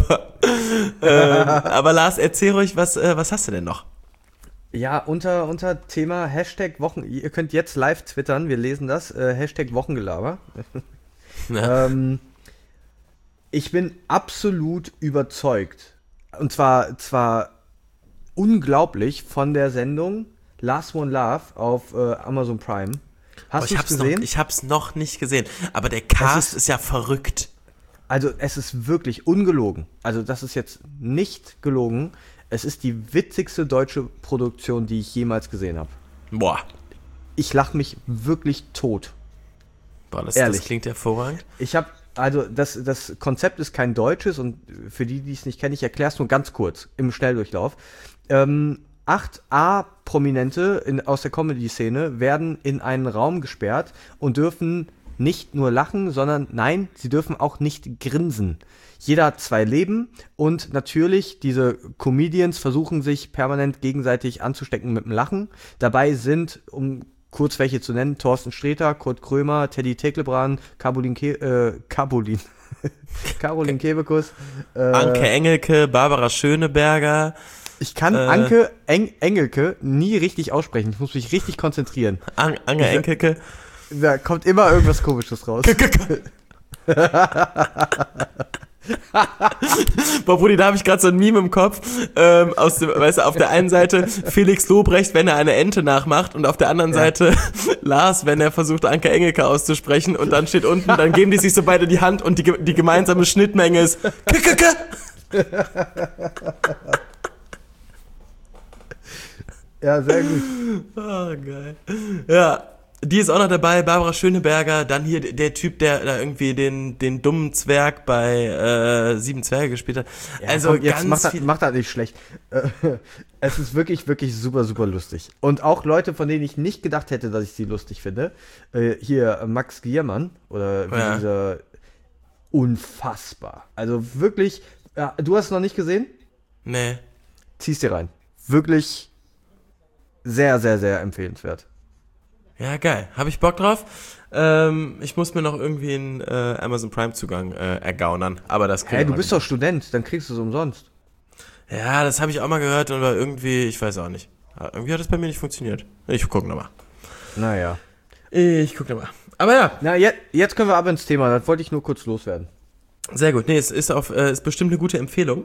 Aber Lars, erzähl ruhig, was hast du denn noch? Ja, unter Thema Hashtag Wochen, ihr könnt jetzt live twittern, wir lesen das, Hashtag Wochengelaber. Ja. Ich bin absolut überzeugt, und zwar unglaublich von der Sendung Last One Love auf Amazon Prime. Hast du es gesehen? Ich hab's noch nicht gesehen, aber der Cast ist ja verrückt. Also es ist wirklich ungelogen. Also das ist jetzt nicht gelogen. Es ist die witzigste deutsche Produktion, die ich jemals gesehen habe. Boah. Ich lache mich wirklich tot. Boah, das klingt hervorragend. Also das Konzept ist kein deutsches und für die es nicht kennen, ich erkläre es nur ganz kurz im Schnelldurchlauf. 8 A-Prominente aus der Comedy-Szene werden in einen Raum gesperrt und dürfen nicht nur lachen, sondern nein, sie dürfen auch nicht grinsen. Jeder hat 2 Leben und natürlich, diese Comedians versuchen sich permanent gegenseitig anzustecken mit dem Lachen. Dabei sind, um kurz welche zu nennen, Thorsten Sträter, Kurt Krömer, Teddy Tecklebrand, Caroline Kebekus, Anke Engelke, Barbara Schöneberger. Ich kann Anke Engelke nie richtig aussprechen. Ich muss mich richtig konzentrieren. Anke Engelke. Da kommt immer irgendwas Komisches raus. Boah, Brudi, da habe ich gerade so ein Meme im Kopf. Auf der einen Seite Felix Lobrecht, wenn er eine Ente nachmacht, und auf der anderen Seite Lars, wenn er versucht, Anke Engelke auszusprechen, und dann steht unten, dann geben die sich so beide die Hand und die gemeinsame Schnittmenge ist Ja, sehr gut. Oh, geil. Ja, Die ist auch noch dabei, Barbara Schöneberger, dann hier der Typ, der da irgendwie den dummen Zwerg bei Sieben Zwerge gespielt hat. Ja, also komm, jetzt ganz macht das nicht schlecht. Es ist wirklich, wirklich super, super lustig. Und auch Leute, von denen ich nicht gedacht hätte, dass ich sie lustig finde. Hier Max Giermann oder wie dieser unfassbar. Also wirklich, du hast es noch nicht gesehen? Nee. Zieh's dir rein. Wirklich sehr, sehr, sehr empfehlenswert. Ja, geil. Habe ich Bock drauf. Ich muss mir noch irgendwie einen Amazon Prime Zugang ergaunern, aber das krieg ich Du bist doch Student, dann kriegst du es umsonst. Ja, das habe ich auch mal gehört, aber irgendwie, ich weiß auch nicht. Irgendwie hat das bei mir nicht funktioniert. Ich guck nochmal. Naja. Ich guck nochmal. Aber ja. Na, jetzt können wir aber ins Thema, das wollte ich nur kurz loswerden. Sehr gut. Nee, es ist bestimmt eine gute Empfehlung.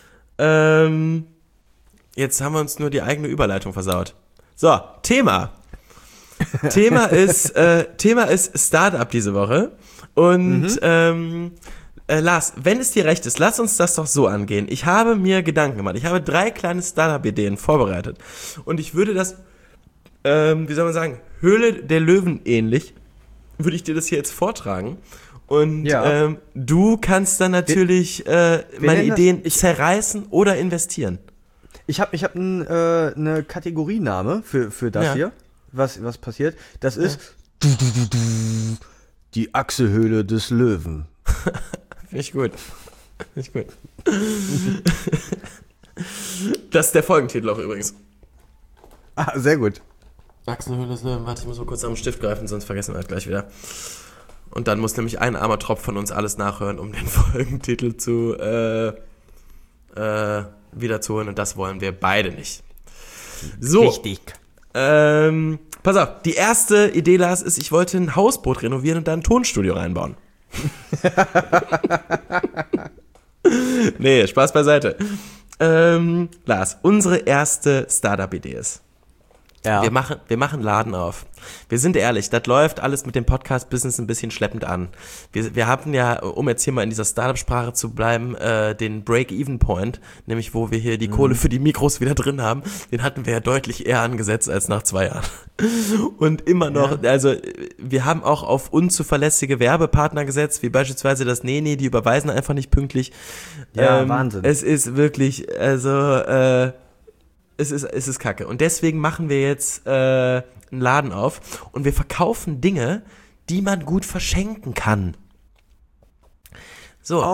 Jetzt haben wir uns nur die eigene Überleitung versaut. So, Thema. Thema ist Startup diese Woche. Und Lars, wenn es dir recht ist, lass uns das doch so angehen. Ich habe mir Gedanken gemacht. Ich habe 3 kleine Startup-Ideen vorbereitet. Und ich würde das, wie soll man sagen, Höhle der Löwen ähnlich, würde ich dir das hier jetzt vortragen. Und du kannst dann natürlich meine Ideen zerreißen oder investieren. Ich hab eine Kategoriename für das hier, was passiert. Das ist die Achselhöhle des Löwen. Finde ich gut. Das ist der Folgentitel auch übrigens. Ah, sehr gut. Achselhöhle des Löwen. Warte, ich muss mal kurz am Stift greifen, sonst vergessen wir das gleich wieder. Und dann muss nämlich ein armer Tropf von uns alles nachhören, um den Folgentitel zu wiederzuholen. Und das wollen wir beide nicht. So. Richtig. Pass auf, die erste Idee, Lars, ist, ich wollte ein Hausboot renovieren und da ein Tonstudio reinbauen. Nee, Spaß beiseite. Lars, unsere erste Startup-Idee ist, wir machen Laden auf. Wir sind ehrlich, das läuft alles mit dem Podcast-Business ein bisschen schleppend an. Wir hatten ja, um jetzt hier mal in dieser Startup-Sprache zu bleiben, den Break-Even-Point, nämlich wo wir hier die Kohle für die Mikros wieder drin haben, den hatten wir ja deutlich eher angesetzt als nach 2 Jahren. Und immer noch, also wir haben auch auf unzuverlässige Werbepartner gesetzt, wie beispielsweise das Nene, die überweisen einfach nicht pünktlich. Ja, Wahnsinn. Es ist wirklich, also es ist kacke. Und deswegen machen wir jetzt einen Laden auf und wir verkaufen Dinge, die man gut verschenken kann. So,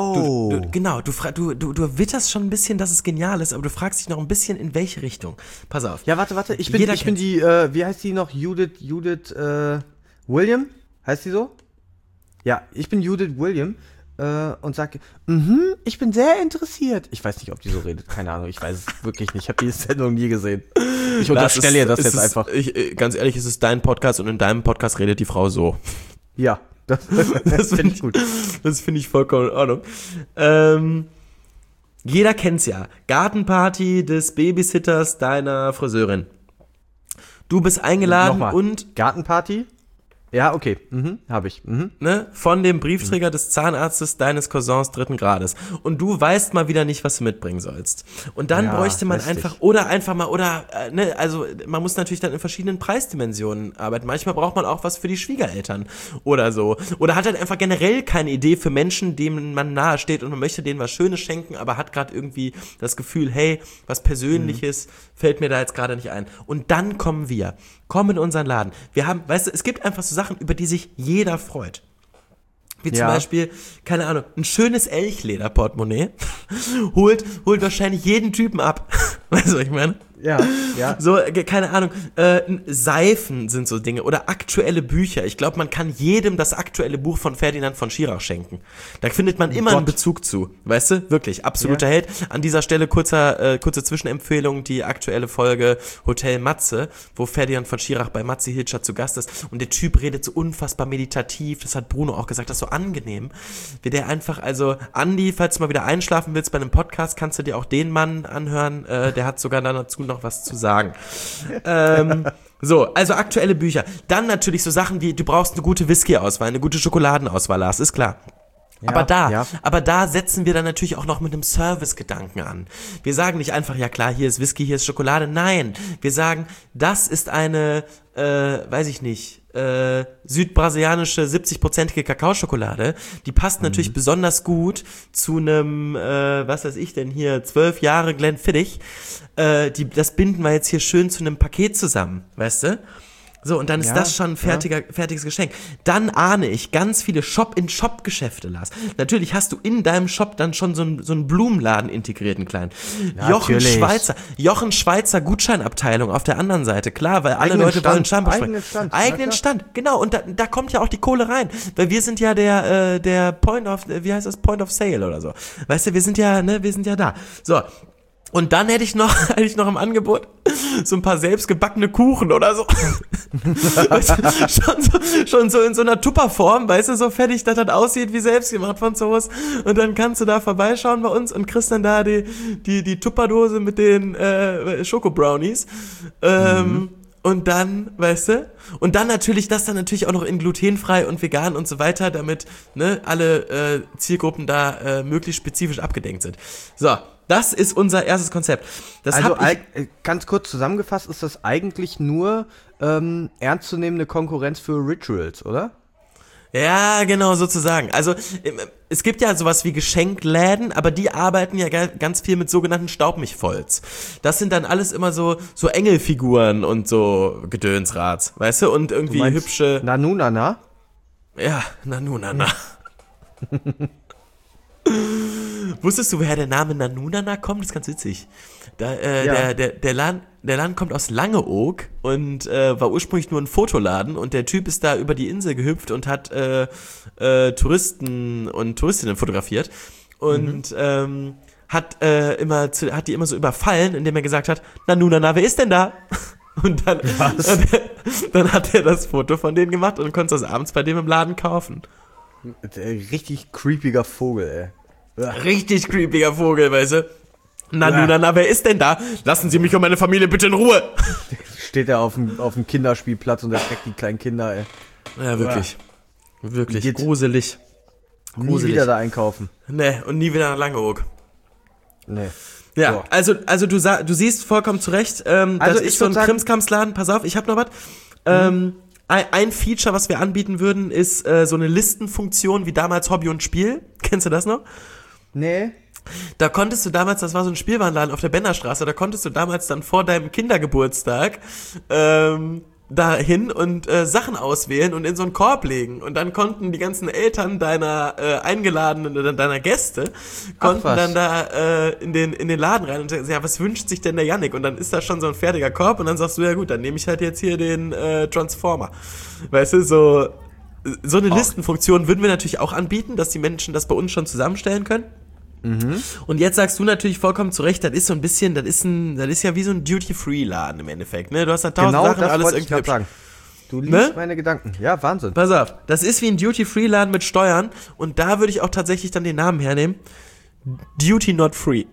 du witterst schon ein bisschen, dass es genial ist, aber du fragst dich noch ein bisschen, in welche Richtung. Pass auf. Ja, warte, ich bin die, wie heißt die noch? Judith William? Heißt die so? Ja, ich bin Judith William und sage, ich bin sehr interessiert. Ich weiß nicht, ob die so redet, keine Ahnung, ich weiß es wirklich nicht. Ich habe die Sendung nie gesehen. Ich unterstelle ihr das jetzt einfach. Ganz ehrlich, es ist dein Podcast und in deinem Podcast redet die Frau so. Ja, das finde ich gut. Das finde ich vollkommen in Ordnung. Jeder kennt's ja. Gartenparty des Babysitters deiner Friseurin. Du bist eingeladen und... Gartenparty? Ja, okay. Habe ich. Ne, von dem Briefträger des Zahnarztes deines Cousins 3. Grades. Und du weißt mal wieder nicht, was du mitbringen sollst. Und dann bräuchte man also man muss natürlich dann in verschiedenen Preisdimensionen arbeiten. Manchmal braucht man auch was für die Schwiegereltern oder so. Oder hat halt einfach generell keine Idee für Menschen, denen man nahe steht und man möchte denen was Schönes schenken, aber hat gerade irgendwie das Gefühl, hey, was Persönliches fällt mir da jetzt gerade nicht ein. Und dann kommen in unseren Laden. Wir haben, weißt du, es gibt einfach so Sachen, über die sich jeder freut. Wie zum Beispiel, keine Ahnung, ein schönes Elchleder-Portemonnaie holt wahrscheinlich jeden Typen ab. Weißt du, was ich meine? Ja. So, keine Ahnung, Seifen sind so Dinge oder aktuelle Bücher. Ich glaube, man kann jedem das aktuelle Buch von Ferdinand von Schirach schenken. Da findet man immer einen Bezug zu. Weißt du? Wirklich, absoluter Held. An dieser Stelle kurze Zwischenempfehlung, die aktuelle Folge Hotel Matze, wo Ferdinand von Schirach bei Matze Hilscher zu Gast ist. Und der Typ redet so unfassbar meditativ. Das hat Bruno auch gesagt, das ist so angenehm. Wie der einfach, also Andi, falls du mal wieder einschlafen willst bei einem Podcast, kannst du dir auch den Mann anhören. Der hat sogar dazu noch was zu sagen. So, also aktuelle Bücher. Dann natürlich so Sachen wie, du brauchst eine gute Whisky-Auswahl, eine gute Schokoladenauswahl, Lars, ist klar. Aber da setzen wir dann natürlich auch noch mit einem Service-Gedanken an. Wir sagen nicht einfach, ja klar, hier ist Whisky, hier ist Schokolade. Nein, wir sagen, das ist eine, weiß ich nicht, südbrasilianische 70%ige Kakaoschokolade, die passt natürlich besonders gut zu einem, was weiß ich denn hier, 12 Jahre Glenfiddich. Das binden wir jetzt hier schön zu einem Paket zusammen, weißt du? So, und dann ist das schon ein fertiges Geschenk. Dann ahne ich ganz viele Shop-in-Shop-Geschäfte, Lars. Natürlich hast du in deinem Shop dann schon so einen Blumenladen integrierten kleinen. Jochen Schweizer Gutscheinabteilung auf der anderen Seite, klar, weil alle Leute wollen Shampoo sprechen. Eigenen Stand, genau. Und da kommt ja auch die Kohle rein. Weil wir sind ja der Point of Sale oder so. Weißt du, wir sind ja da. So. Und dann hätte ich noch im Angebot so ein paar selbstgebackene Kuchen oder so. schon so in so einer Tupperform, weißt du, so fertig, dass das aussieht wie selbstgemacht von zu Hause. Und dann kannst du da vorbeischauen bei uns und kriegst dann da die Tupperdose mit den Schoko-Brownies. Und dann, weißt du, und dann natürlich das dann natürlich auch noch in glutenfrei und vegan und so weiter, damit alle Zielgruppen da möglichst spezifisch abgedenkt sind. So. Das ist unser erstes Konzept. Ganz kurz zusammengefasst, ist das eigentlich nur ernstzunehmende Konkurrenz für Rituals, oder? Ja, genau, sozusagen. Also es gibt ja sowas wie Geschenkläden, aber die arbeiten ja ganz viel mit sogenannten Staubmilchvolz. Das sind dann alles immer so Engelfiguren und so Gedönsrats, weißt du? Und irgendwie hübsche... Nanunana? Ja, Nanunana. Wusstest du, woher der Name Nanunana kommt? Das ist ganz witzig. Der Laden kommt aus Langeoog und war ursprünglich nur ein Fotoladen und der Typ ist da über die Insel gehüpft und hat Touristen und Touristinnen fotografiert und hat die immer so überfallen, indem er gesagt hat, Nanunana, wer ist denn da? Und dann hat er das Foto von denen gemacht und konnte das abends bei dem im Laden kaufen. Richtig creepiger Vogel, ey. Richtig creepiger Vogel, weißt du? Nanunana, wer ist denn da? Lassen Sie mich und meine Familie bitte in Ruhe. Steht er auf dem Kinderspielplatz und erschreckt die kleinen Kinder, ey. Ja, wirklich. Wirklich. Gruselig. Nie wieder da einkaufen. Nee, und nie wieder nach Langeoog. Nee. Ja, so. also du siehst vollkommen zu Recht, das ist so ein Krimskramsladen. Pass auf, ich hab noch was. Ein Feature, was wir anbieten würden, ist so eine Listenfunktion wie damals Hobby und Spiel. Kennst du das noch? Nee. Da konntest du damals, das war so ein Spielwarenladen auf der Bennerstraße, da konntest du damals dann vor deinem Kindergeburtstag da hin und Sachen auswählen und in so einen Korb legen. Und dann konnten die ganzen Eltern deiner Eingeladenen oder deiner Gäste, konnten dann da in den Laden rein und sagen, ja, was wünscht sich denn der Jannik? Und dann ist da schon so ein fertiger Korb und dann sagst du, ja gut, dann nehme ich halt jetzt hier den Transformer. Weißt du, so eine Listenfunktion würden wir natürlich auch anbieten, dass die Menschen das bei uns schon zusammenstellen können. Und jetzt sagst du natürlich vollkommen zu Recht, das ist so ein bisschen, das ist ja wie so ein Duty-Free-Laden im Endeffekt, ne? Du hast da 1000 Sachen, alles irgendwie hübsch. Sagen. Du liest meine Gedanken. Ja, Wahnsinn. Pass auf, das ist wie ein Duty-Free-Laden mit Steuern und da würde ich auch tatsächlich dann den Namen hernehmen. Duty Not Free.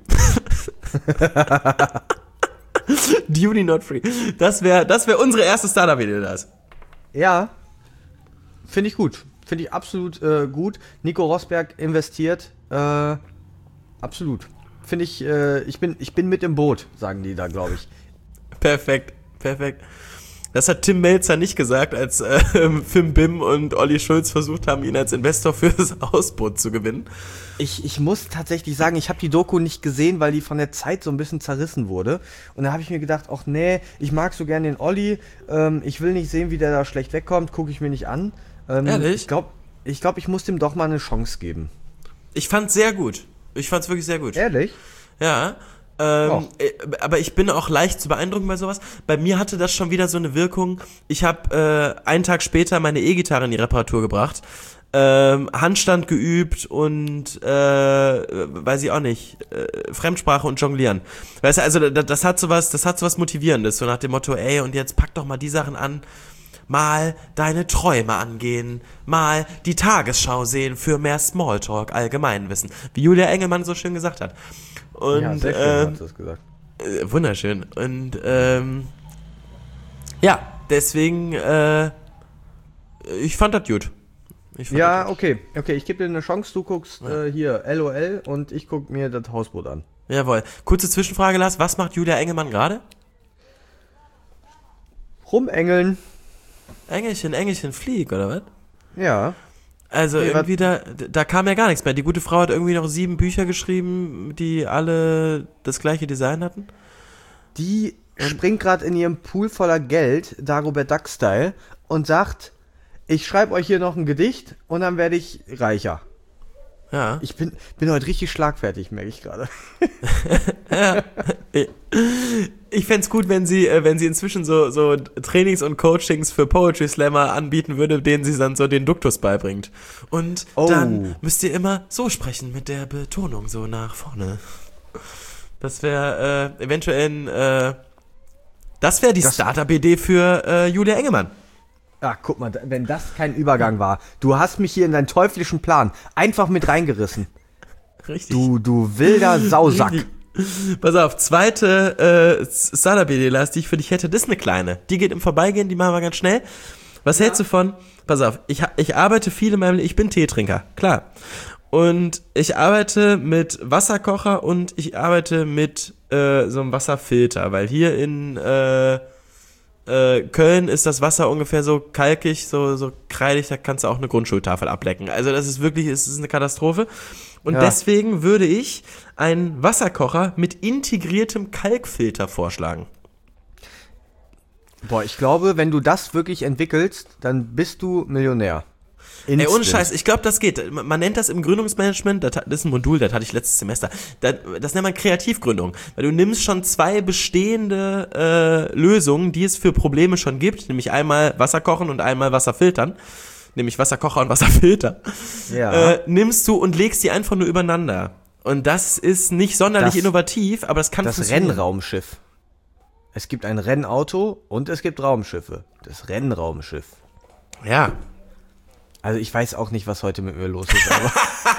Duty Not Free. Das wär unsere erste Startup-Idee, das. Ja. Finde ich gut. Finde ich absolut gut. Nico Rosberg investiert, absolut. Finde ich, ich bin mit im Boot, sagen die da, glaube ich. Perfekt. Das hat Tim Melzer nicht gesagt, als Fim Bim und Olli Schulz versucht haben, ihn als Investor für das Ausboot zu gewinnen. Ich muss tatsächlich sagen, ich habe die Doku nicht gesehen, weil die von der Zeit so ein bisschen zerrissen wurde. Und da habe ich mir gedacht, ach nee, ich mag so gerne den Olli. Ich will nicht sehen, wie der da schlecht wegkommt, gucke ich mir nicht an. Ehrlich? Ich glaube, ich muss dem doch mal eine Chance geben. Ich fand's sehr gut. Ich fand's wirklich sehr gut. Ehrlich? Ja. Aber ich bin auch leicht zu beeindrucken bei sowas. Bei mir hatte das schon wieder so eine Wirkung. Ich habe einen Tag später meine E-Gitarre in die Reparatur gebracht, Handstand geübt und weiß ich auch nicht, Fremdsprache und Jonglieren. Weißt du, also das hat sowas Motivierendes, so nach dem Motto, ey, und jetzt pack doch mal die Sachen an, mal deine Träume angehen, mal die Tagesschau sehen für mehr Smalltalk, Allgemeinwissen, wie Julia Engelmann so schön gesagt hat. Und, ja, sehr schön hast du das gesagt. Wunderschön. Und ja, deswegen, ich fand das gut. Okay, ich gebe dir eine Chance, du guckst hier LOL und ich guck mir das Hausboot an. Jawohl. Kurze Zwischenfrage, Lars, was macht Julia Engelmann gerade? Rumengeln. Engelchen, flieg, oder was? Ja. Also irgendwie da kam ja gar nichts mehr. Die gute Frau hat irgendwie noch 7 Bücher geschrieben, die alle das gleiche Design hatten. Die springt gerade in ihrem Pool voller Geld, Dagobert Duck-Style, und sagt, ich schreibe euch hier noch ein Gedicht und dann werde ich reicher. Ja. Ich bin heute richtig schlagfertig, merke ich gerade. Ja. Ich fände es gut, wenn sie inzwischen so Trainings und Coachings für Poetry Slammer anbieten würde, denen sie dann so den Duktus beibringt. Und dann müsst ihr immer so sprechen mit der Betonung so nach vorne. Das wäre eventuell das wäre die Startup-Idee für Julia Engelmann. Ach, guck mal, wenn das kein Übergang war. Du hast mich hier in deinen teuflischen Plan einfach mit reingerissen. Richtig. Du wilder Sausack. Pass auf, zweite Startup-Idee, Lars, die ich für dich hätte, das ist eine kleine. Die geht im Vorbeigehen, die machen wir ganz schnell. Was hältst du von? Pass auf, ich arbeite viel in meinem Leben, ich bin Teetrinker, klar. Und ich arbeite mit Wasserkocher und ich arbeite mit so einem Wasserfilter, weil hier in Köln ist das Wasser ungefähr so kalkig, so kreidig, da kannst du auch eine Grundschultafel ablecken. Also das ist wirklich, es ist eine Katastrophe. Und deswegen würde ich einen Wasserkocher mit integriertem Kalkfilter vorschlagen. Boah, ich glaube, wenn du das wirklich entwickelst, dann bist du Millionär. Instant. Ey, ohne Scheiß, ich glaube, das geht. Man nennt das im Gründungsmanagement, das ist ein Modul, das hatte ich letztes Semester, das nennt man Kreativgründung. Weil du nimmst schon 2 bestehende Lösungen, die es für Probleme schon gibt, nämlich einmal Wasserkochen und einmal Wasserfiltern, nämlich Wasserkocher und Wasserfilter, nimmst du und legst die einfach nur übereinander. Und das ist nicht sonderlich innovativ, aber das kann funktionieren. Das Rennraumschiff. Es gibt ein Rennauto und es gibt Raumschiffe. Das Rennraumschiff. Ja. Also ich weiß auch nicht, was heute mit mir los ist, aber...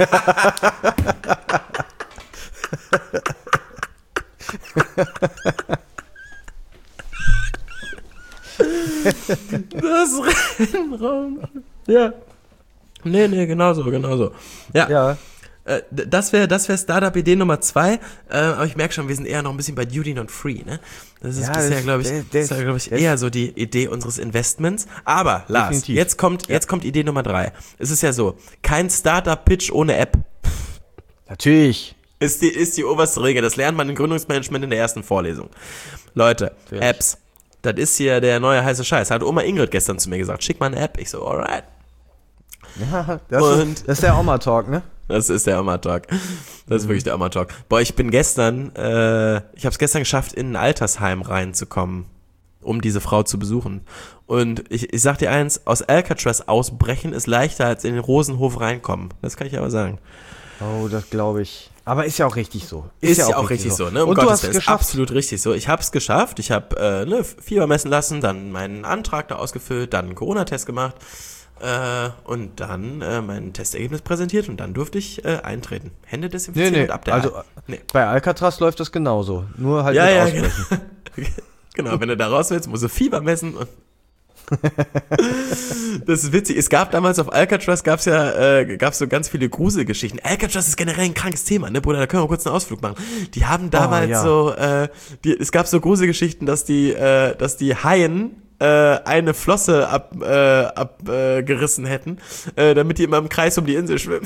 Das Rennraum. Ja. Nee, genauso. Ja. Das wäre Startup-Idee Nummer 2. Aber ich merke schon, wir sind eher noch ein bisschen bei Duty Not Free, ne? Das ist bisher, glaube ich, eher so die Idee unseres Investments. Aber, Lars, jetzt kommt Idee Nummer 3. Es ist ja so, kein Startup-Pitch ohne App. Natürlich. Ist die oberste Regel. Das lernt man im Gründungsmanagement in der ersten Vorlesung. Leute, natürlich. Apps. Das ist hier der neue heiße Scheiß. Hat Oma Ingrid gestern zu mir gesagt, schick mal eine App. Ich so, alright. Ja, das ist der Oma-Talk, ne? Das ist der Oma-Talk. Das ist wirklich der Oma-Talk. Boah, ich bin gestern, ich habe es gestern geschafft, in ein Altersheim reinzukommen, um diese Frau zu besuchen. Und ich sag dir eins, aus Alcatraz ausbrechen ist leichter als in den Rosenhof reinkommen. Das kann ich aber sagen. Oh, das glaube ich. Aber ist ja auch richtig so. Ist ja auch richtig so, ne? Und du hast es geschafft. Absolut richtig so. Ich habe es geschafft. Ich habe Fieber messen lassen, dann meinen Antrag da ausgefüllt, dann einen Corona-Test gemacht. Und dann mein Testergebnis präsentiert und dann durfte ich eintreten. Hände desinfizieren und ab der bei Alcatraz läuft das genauso. Nur halt mit Ausbrechen. Genau, wenn du da raus willst, musst du Fieber messen. Und das ist witzig. Es gab damals auf Alcatraz gab's so ganz viele Gruselgeschichten. Alcatraz ist generell ein krankes Thema, ne, Bruder? Da können wir kurz einen Ausflug machen. Die haben damals es gab so Gruselgeschichten, dass die Haien eine Flosse abgerissen hätten, damit die immer im Kreis um die Insel schwimmen.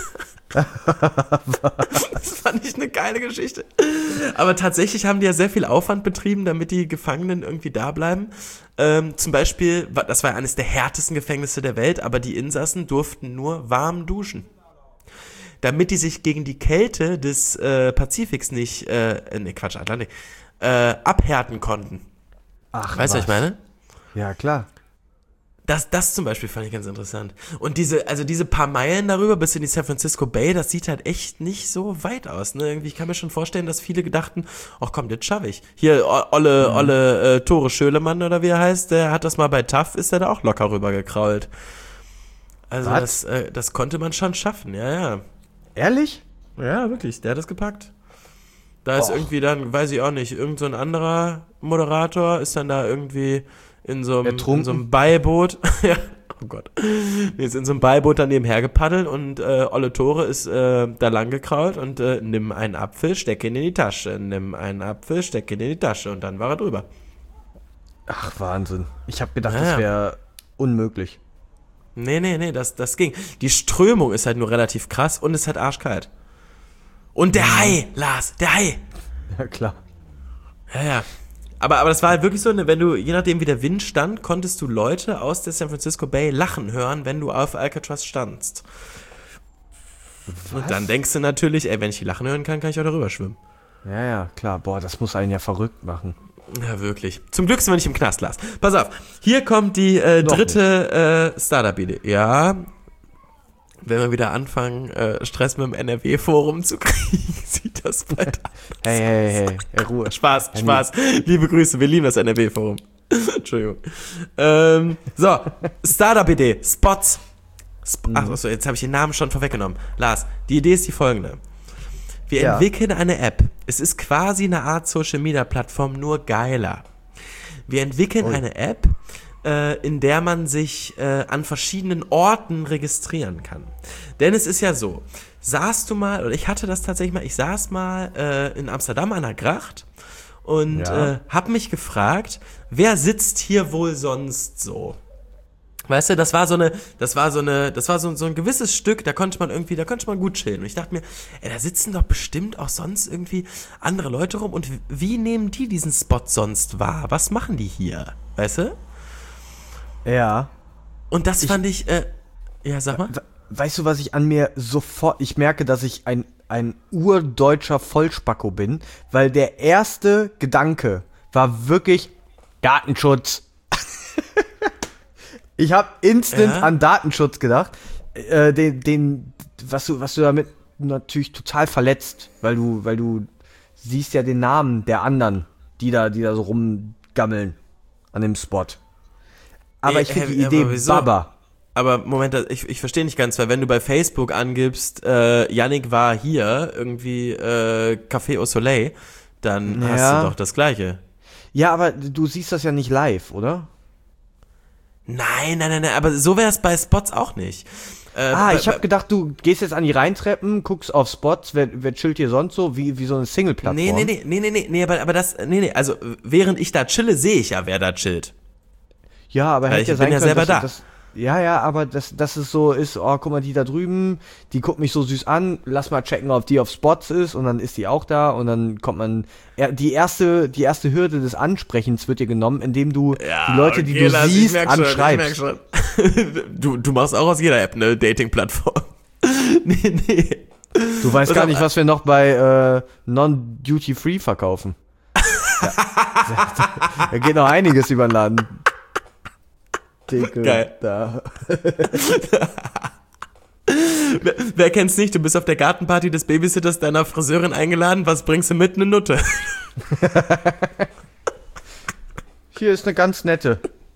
Das fand ich eine geile Geschichte. Aber tatsächlich haben die ja sehr viel Aufwand betrieben, damit die Gefangenen irgendwie da bleiben. Zum Beispiel, das war eines der härtesten Gefängnisse der Welt, aber die Insassen durften nur warm duschen. Damit die sich gegen die Kälte des Pazifiks nicht, Atlantik, abhärten konnten. Ach, weißt du, was ich meine? Ja, klar. Das zum Beispiel fand ich ganz interessant. Und diese paar Meilen darüber bis in die San Francisco Bay, das sieht halt echt nicht so weit aus. Ne? Irgendwie, ich kann mir schon vorstellen, dass viele gedachten, ach komm, das schaffe ich. Hier, Olle Tore Schölemann oder wie er heißt, der hat das mal bei TAF, ist er da auch locker rüber gekrault. Also das konnte man schon schaffen, ja. Ehrlich? Ja, wirklich, der hat das gepackt. Da ist irgendwie dann, weiß ich auch nicht, irgend so ein anderer Moderator ist dann da irgendwie in so einem Beiboot, ja, oh Gott, ist in so einem Beiboot daneben hergepaddelt und Olle Tore ist da lang gekrault und nimm einen Apfel, steck ihn in die Tasche, nimm einen Apfel, steck ihn in die Tasche und dann war er drüber. Ach, Wahnsinn. Ich habe gedacht, das wäre unmöglich. Nee, das ging. Die Strömung ist halt nur relativ krass und ist halt arschkalt. Und der Hai, Lars, der Hai. Ja, klar. Ja. Aber das war halt wirklich so, wenn du, je nachdem wie der Wind stand, konntest du Leute aus der San Francisco Bay lachen hören, wenn du auf Alcatraz standst. Was? Und dann denkst du natürlich, wenn ich die lachen hören kann ich auch darüber schwimmen. Ja, klar. Boah, das muss einen ja verrückt machen. Ja, wirklich. Zum Glück sind wir nicht im Knast, Lars. Pass auf, hier kommt die dritte Startup-Idee. Ja, wenn wir wieder anfangen, Stress mit dem NRW-Forum zu kriegen, sieht das bald aus. Hey, Ruhe. Spaß. Liebe Grüße, wir lieben das NRW-Forum. Entschuldigung. So, Startup-Idee, Spots. Achso, jetzt habe ich den Namen schon vorweggenommen. Lars, die Idee ist die folgende. Wir entwickeln eine App. Es ist quasi eine Art Social-Media-Plattform, nur geiler. Wir entwickeln eine App, in der man sich an verschiedenen Orten registrieren kann. Denn es ist ja so, ich saß mal in Amsterdam an der Gracht und habe mich gefragt, wer sitzt hier wohl sonst so? Weißt du, das war so ein gewisses Stück, da konnte man gut chillen. Und ich dachte mir, da sitzen doch bestimmt auch sonst irgendwie andere Leute rum. Und wie nehmen die diesen Spot sonst wahr? Was machen die hier? Weißt du? Ja. Und das fand ich, sag mal. Weißt du, was ich an mir ich merke, dass ich ein urdeutscher Vollspacko bin, weil der erste Gedanke war wirklich Datenschutz. Ich habe instant an Datenschutz gedacht, was du damit natürlich total verletzt, weil du siehst ja den Namen der anderen, die da so rumgammeln an dem Spot. Aber ich finde die Idee Baba. Aber Moment, ich verstehe nicht ganz, weil wenn du bei Facebook angibst, Yannick war hier, irgendwie Café au Soleil, dann hast du doch das Gleiche. Ja, aber du siehst das ja nicht live, oder? Nein, aber so wäre es bei Spots auch nicht. Ich habe gedacht, du gehst jetzt an die Rheintreppen, guckst auf Spots, wer chillt hier sonst so, wie so eine Single-Plattform. Nee, aber also während ich da chille, sehe ich ja, wer da chillt. Ja, aber hätte ja sein können, selber da. Aber dass es so ist, oh, guck mal, die da drüben, die guckt mich so süß an, lass mal checken, ob die auf Spots ist und dann ist die auch da und dann kommt man, die erste Hürde des Ansprechens wird dir genommen, indem du die Leute, die du siehst, anschreibst. Schon. Du machst auch aus jeder App eine Dating-Plattform. Nee. Du weißt gar nicht, was wir noch bei Non-Duty-Free verkaufen. Da geht noch einiges über den Laden. Geil. Da. Wer kennt's nicht? Du bist auf der Gartenparty des Babysitters deiner Friseurin eingeladen. Was bringst du mit? Eine Nutte. Hier ist eine ganz nette.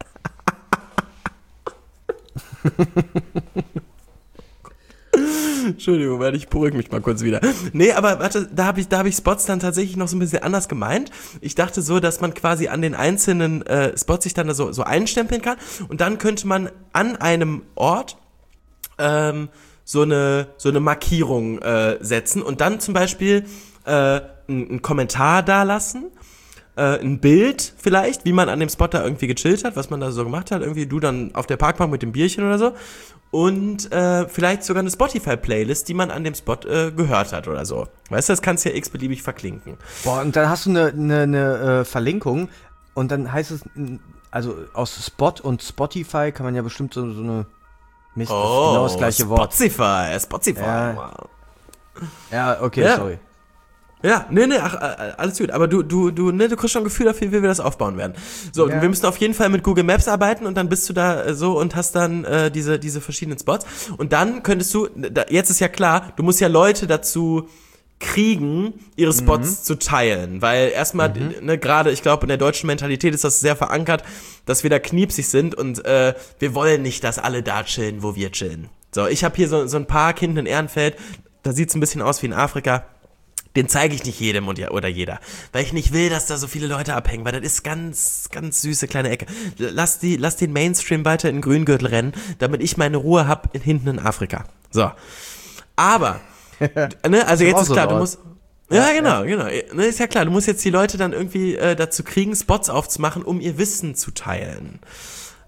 Entschuldigung, ich beruhige mich mal kurz wieder. Nee, aber warte, da hab ich Spots dann tatsächlich noch so ein bisschen anders gemeint. Ich dachte so, dass man quasi an den einzelnen Spots sich dann so einstempeln kann und dann könnte man an einem Ort so eine Markierung setzen und dann zum Beispiel einen Kommentar dalassen, ein Bild vielleicht, wie man an dem Spot da irgendwie gechillt hat, was man da so gemacht hat, irgendwie du dann auf der Parkbank mit dem Bierchen oder so und vielleicht sogar eine Spotify-Playlist, die man an dem Spot gehört hat oder so. Weißt du, das kannst du ja x-beliebig verklinken. Boah, und dann hast du eine Verlinkung und dann heißt es, also aus Spot und Spotify kann man ja bestimmt so eine Mist, das ist genau das gleiche Wort. Spotify. Ja, okay, ja. Sorry. Ja, alles gut. Aber du kriegst schon ein Gefühl dafür, wie wir das aufbauen werden. So, wir müssen auf jeden Fall mit Google Maps arbeiten und dann bist du da so und hast dann diese verschiedenen Spots. Und dann könntest du, jetzt ist ja klar, du musst ja Leute dazu kriegen, ihre Spots zu teilen. Weil erstmal, gerade, ich glaube, in der deutschen Mentalität ist das sehr verankert, dass wir da kniepsig sind und wir wollen nicht, dass alle da chillen, wo wir chillen. So, ich habe hier so ein Park hinten in Ehrenfeld, da sieht's ein bisschen aus wie in Afrika. Den zeige ich nicht jedem oder jeder, weil ich nicht will, dass da so viele Leute abhängen, weil das ist ganz, ganz süße kleine Ecke. Lass den Mainstream weiter in den Grüngürtel rennen, damit ich meine Ruhe hab hinten in Afrika. So. Aber, also jetzt ist klar, du musst... Ja, genau. Ist ja klar, du musst jetzt die Leute dann irgendwie dazu kriegen, Spots aufzumachen, um ihr Wissen zu teilen.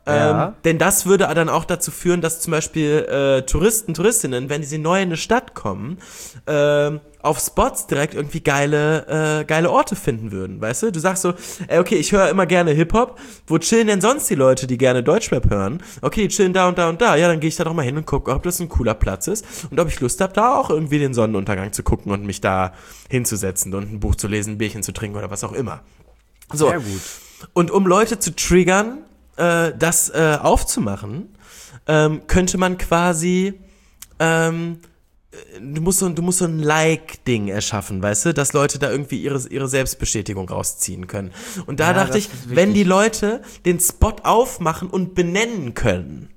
Denn das würde dann auch dazu führen, dass zum Beispiel Touristen, Touristinnen, wenn sie neu in eine Stadt kommen, auf Spots direkt irgendwie geile Orte finden würden, weißt du? Du sagst so, okay, ich höre immer gerne Hip-Hop, wo chillen denn sonst die Leute, die gerne Deutschrap hören? Okay, die chillen da und da und da, ja, dann gehe ich da doch mal hin und gucke, ob das ein cooler Platz ist und ob ich Lust habe, da auch irgendwie den Sonnenuntergang zu gucken und mich da hinzusetzen und ein Buch zu lesen, ein Bierchen zu trinken oder was auch immer. So. Sehr gut. Und um Leute zu triggern, das aufzumachen, könnte man quasi du musst so ein Like-Ding erschaffen, weißt du, dass Leute da irgendwie ihre Selbstbestätigung rausziehen können. Und da dachte ich, wenn die Leute den Spot aufmachen und benennen können,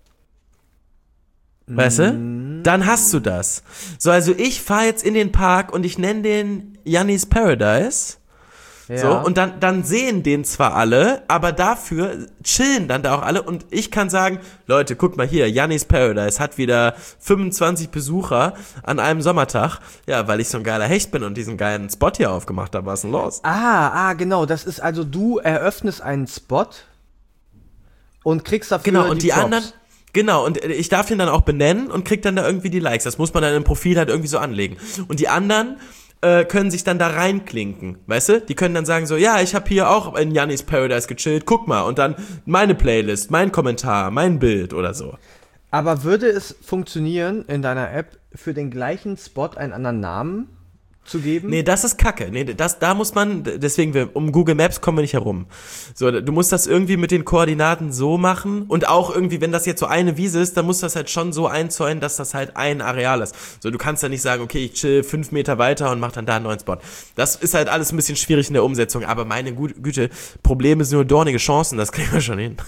weißt du, dann hast du das. So, also ich fahre jetzt in den Park und ich nenne den Jannis Paradise. Ja. So, und dann sehen den zwar alle, aber dafür chillen dann da auch alle und ich kann sagen, Leute, guckt mal hier, Jannis Paradise hat wieder 25 Besucher an einem Sommertag, ja, weil ich so ein geiler Hecht bin und diesen geilen Spot hier aufgemacht habe, was ist denn los? Genau, das ist also, du eröffnest einen Spot und kriegst dafür genau, und die Props. anderen. Genau, und ich darf den dann auch benennen und krieg dann da irgendwie die Likes. Das muss man dann im Profil halt irgendwie so anlegen. Und die anderen können sich dann da reinklinken, weißt du? Die können dann sagen so, ja, ich habe hier auch in Jannis Paradise gechillt, guck mal. Und dann meine Playlist, mein Kommentar, mein Bild oder so. Aber würde es funktionieren, in deiner App für den gleichen Spot einen anderen Namen zu geben? Nee, das ist Kacke. Nee, da muss man, deswegen, um Google Maps kommen wir nicht herum. So, du musst das irgendwie mit den Koordinaten so machen und auch irgendwie, wenn das jetzt so eine Wiese ist, dann musst du das halt schon so einzäunen, dass das halt ein Areal ist. So, du kannst dann nicht sagen, okay, ich chill 5 Meter weiter und mach dann da einen neuen Spot. Das ist halt alles ein bisschen schwierig in der Umsetzung, aber meine Güte, Probleme sind nur dornige Chancen, das kriegen wir schon hin.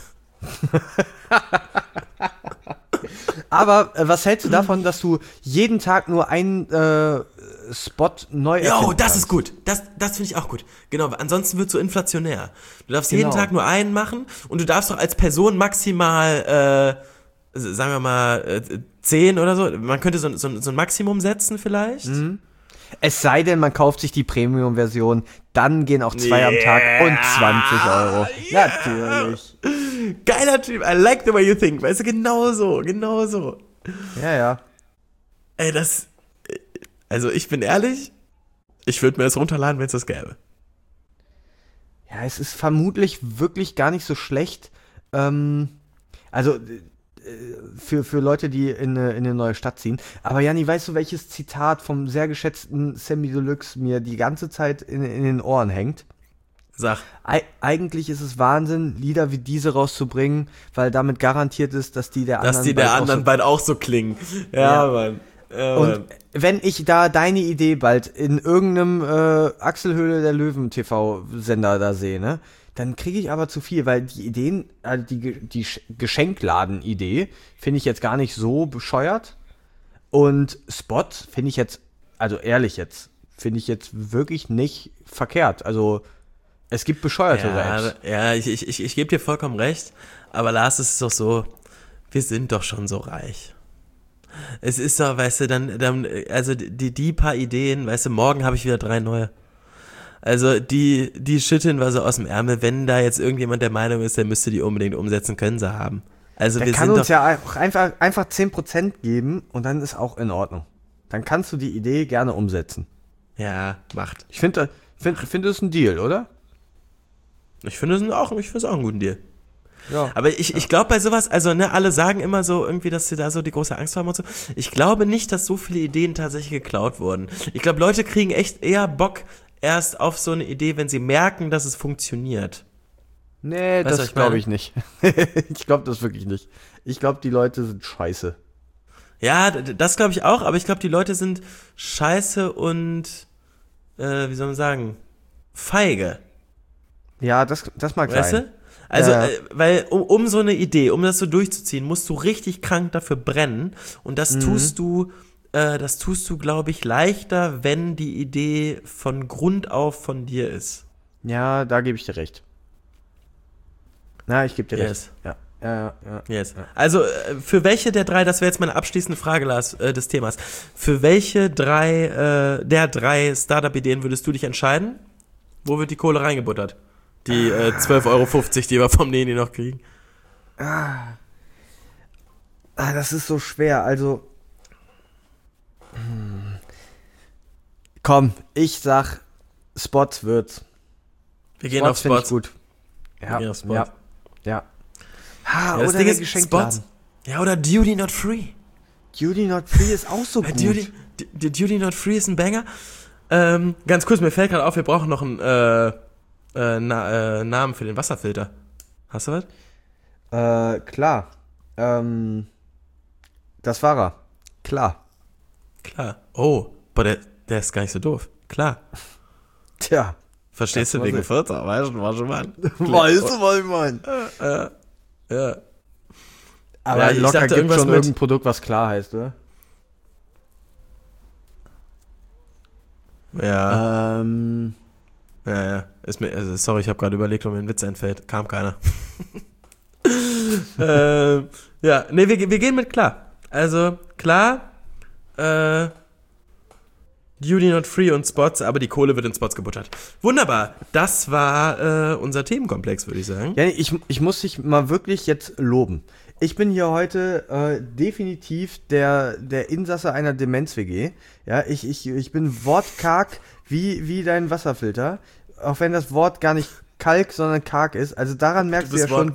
Aber was hältst du davon, dass du jeden Tag nur einen Spot neu erfinden Jo, das kannst? ist gut. Das finde ich auch gut. Genau, ansonsten wird es so inflationär. Du darfst jeden Tag nur einen machen und du darfst doch als Person maximal, sagen wir mal, 10 oder so. Man könnte so ein Maximum setzen vielleicht. Mhm. Es sei denn, man kauft sich die Premium-Version, dann gehen auch 2 am Tag und 20 Euro. Yeah. Natürlich. Geiler Typ, I like the way you think. Weißt du, genau so. Ja. Ey, also ich bin ehrlich, ich würde mir das runterladen, wenn es das gäbe. Ja, es ist vermutlich wirklich gar nicht so schlecht. Für Leute, die in eine neue Stadt ziehen. Aber Janni, weißt du, welches Zitat vom sehr geschätzten Sammy Deluxe mir die ganze Zeit in den Ohren hängt? Sag. Eigentlich ist es Wahnsinn, Lieder wie diese rauszubringen, weil damit garantiert ist, dass die der anderen bald auch so klingen. Ja, Mann. Ja, und Mann. wenn ich da deine Idee bald in irgendeinem Achselhöhle der Löwen TV-Sender da sehe, ne, dann kriege ich aber zu viel, weil die Ideen, also die Geschenkladen-Idee finde ich jetzt gar nicht so bescheuert und Spot finde ich jetzt, also ehrlich jetzt, finde ich jetzt wirklich nicht verkehrt. Also es gibt bescheuerte Apps. Ja, ich gebe dir vollkommen recht, aber Lars, es ist doch so, wir sind doch schon so reich. Es ist doch, weißt du, dann also die paar Ideen, weißt du, morgen habe ich wieder 3 neue. Also die schütteln wir so aus dem Ärmel, wenn da jetzt irgendjemand der Meinung ist, der müsste die unbedingt umsetzen, können sie haben. Also der kann uns ja auch einfach 10% geben und dann ist auch in Ordnung. Dann kannst du die Idee gerne umsetzen. Ja, macht. Ich finde das ist ein Deal, oder? Ich finde es auch einen guten Deal. Ja. Aber ich glaube bei sowas, also ne, alle sagen immer so irgendwie, dass sie da so die große Angst haben und so. Ich glaube nicht, dass so viele Ideen tatsächlich geklaut wurden. Ich glaube, Leute kriegen echt eher Bock erst auf so eine Idee, wenn sie merken, dass es funktioniert. Nee, weißt das glaube ich nicht. Ich glaube das wirklich nicht. Ich glaube, die Leute sind scheiße. Ja, das glaube ich auch, aber ich glaube, die Leute sind scheiße und, wie soll man sagen, feige. Ja, das mag weißt sein. Du? Also, weil um so eine Idee, um das so durchzuziehen, musst du richtig krank dafür brennen und das tust du, glaube ich, leichter, wenn die Idee von Grund auf von dir ist. Ja, da gebe ich dir recht. Na, ich gebe dir recht. Ja. Yes. Also, für welche der 3, das wäre jetzt meine abschließende Frage, Lars, des Themas, für welche der 3 Startup-Ideen würdest du dich entscheiden? Wo wird die Kohle reingebuttert? Die 12,50 €, die wir vom Neni noch kriegen. Das ist so schwer. Also, komm, ich sag, Spots wird's. Wir gehen auf Spots. Gut. Ja, wir gehen auf Spots. Ja. Ja, das oder Ding der ist Geschenkladen. Spots. Ja, oder Duty Not Free. Duty Not Free ist auch so gut. Duty Not Free ist ein Banger. Ganz kurz, mir fällt gerade auf, wir brauchen noch einen Namen für den Wasserfilter. Hast du was? Klar. Das war er. Klar. Oh, boah, der ist gar nicht so doof. Klar. Tja. Verstehst du wegen Filter? Weißt du, was ich meine? Weißt du, was ich meine? Ja. Aber ich locker dachte, gibt schon mit irgendein Produkt, was klar heißt, oder? Ja. Ja. Ist mir, also, sorry, ich habe gerade überlegt, ob mir ein Witz einfällt. Kam keiner. Ja, nee, wir gehen mit klar. Also, klar, Duty Not Free und Spots, aber die Kohle wird in Spots gebuttert. Wunderbar, das war unser Themenkomplex, würde ich sagen. Ja, ich muss dich mal wirklich jetzt loben. Ich bin hier heute definitiv der Insasse einer Demenz-WG. Ja, ich bin wortkarg wie dein Wasserfilter. Auch wenn das Wort gar nicht Kalk, sondern karg ist. Also daran merkst du ja schon,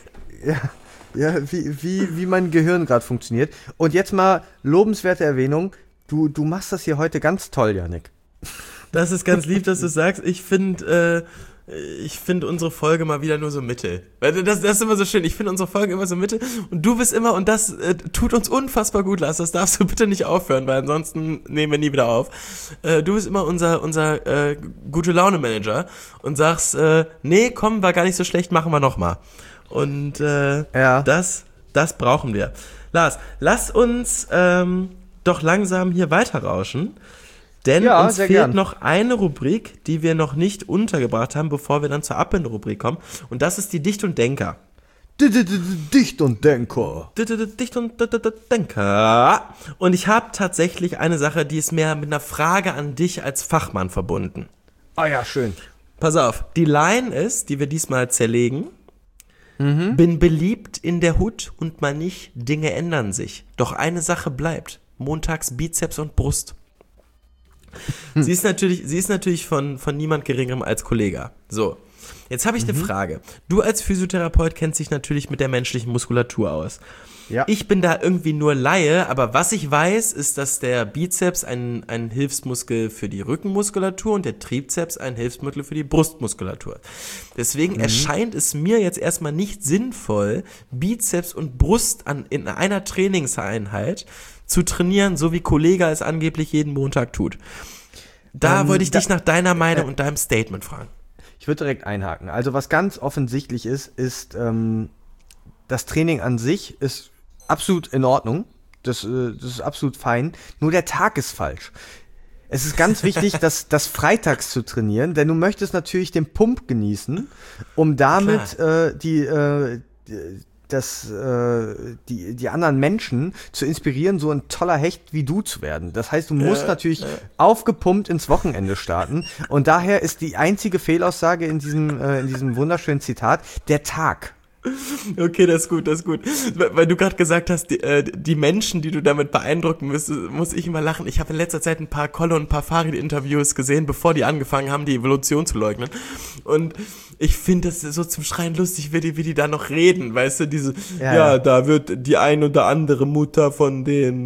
wie mein Gehirn gerade funktioniert. Und jetzt mal lobenswerte Erwähnung. Du machst das hier heute ganz toll, Yannick. Das ist ganz lieb, dass du sagst. Ich finde unsere Folge mal wieder nur so mittel. Weil das ist immer so schön. Ich finde unsere Folge immer so mittel. Und du bist immer, und das tut uns unfassbar gut, Lars. Das darfst du bitte nicht aufhören, weil ansonsten nehmen wir nie wieder auf. Du bist immer unser Gute-Laune-Manager und sagst, nee, komm, war gar nicht so schlecht, machen wir nochmal. Und das brauchen wir. Lars, lass uns doch langsam hier weiterrauschen. Denn uns fehlt noch eine Rubrik, die wir noch nicht untergebracht haben, bevor wir dann zur Abbildrubrik kommen. Und das ist die Dicht und Denker. Dicht und Denker. Dicht und Denker. Und ich habe tatsächlich eine Sache, die ist mehr mit einer Frage an dich als Fachmann verbunden. Ah ja, schön. Pass auf, die Line ist, die wir diesmal zerlegen. Bin beliebt in der Hut und mal nicht, Dinge ändern sich. Doch eine Sache bleibt. Montags Bizeps und Brust. Sie ist natürlich von niemand Geringerem als Kollega. So, jetzt habe ich eine Frage. Du als Physiotherapeut kennst dich natürlich mit der menschlichen Muskulatur aus. Ja. Ich bin da irgendwie nur Laie, aber was ich weiß, ist, dass der Bizeps ein Hilfsmuskel für die Rückenmuskulatur und der Trizeps ein Hilfsmuskel für die Brustmuskulatur. Deswegen erscheint es mir jetzt erstmal nicht sinnvoll, Bizeps und Brust in einer Trainingseinheit zu trainieren, so wie Kollega es angeblich jeden Montag tut. Da wollte ich dich nach deiner Meinung und deinem Statement fragen. Ich würde direkt einhaken. Also was ganz offensichtlich ist, das Training an sich ist absolut in Ordnung. Das ist absolut fein. Nur der Tag ist falsch. Es ist ganz wichtig, das freitags zu trainieren, denn du möchtest natürlich den Pump genießen, um damit die anderen Menschen zu inspirieren, so ein toller Hecht wie du zu werden. Das heißt, du musst natürlich aufgepumpt ins Wochenende starten. Und daher ist die einzige Fehlaussage in diesem wunderschönen Zitat der Tag. Okay, das ist gut. Weil du gerade gesagt hast, die Menschen, die du damit beeindrucken müsstest, muss ich immer lachen. Ich habe in letzter Zeit ein paar Kolle und ein paar Farid-Interviews gesehen, bevor die angefangen haben, die Evolution zu leugnen. Und ich finde das so zum Schreien lustig, wie die da noch reden, weißt du, da wird die ein oder andere Mutter von dem,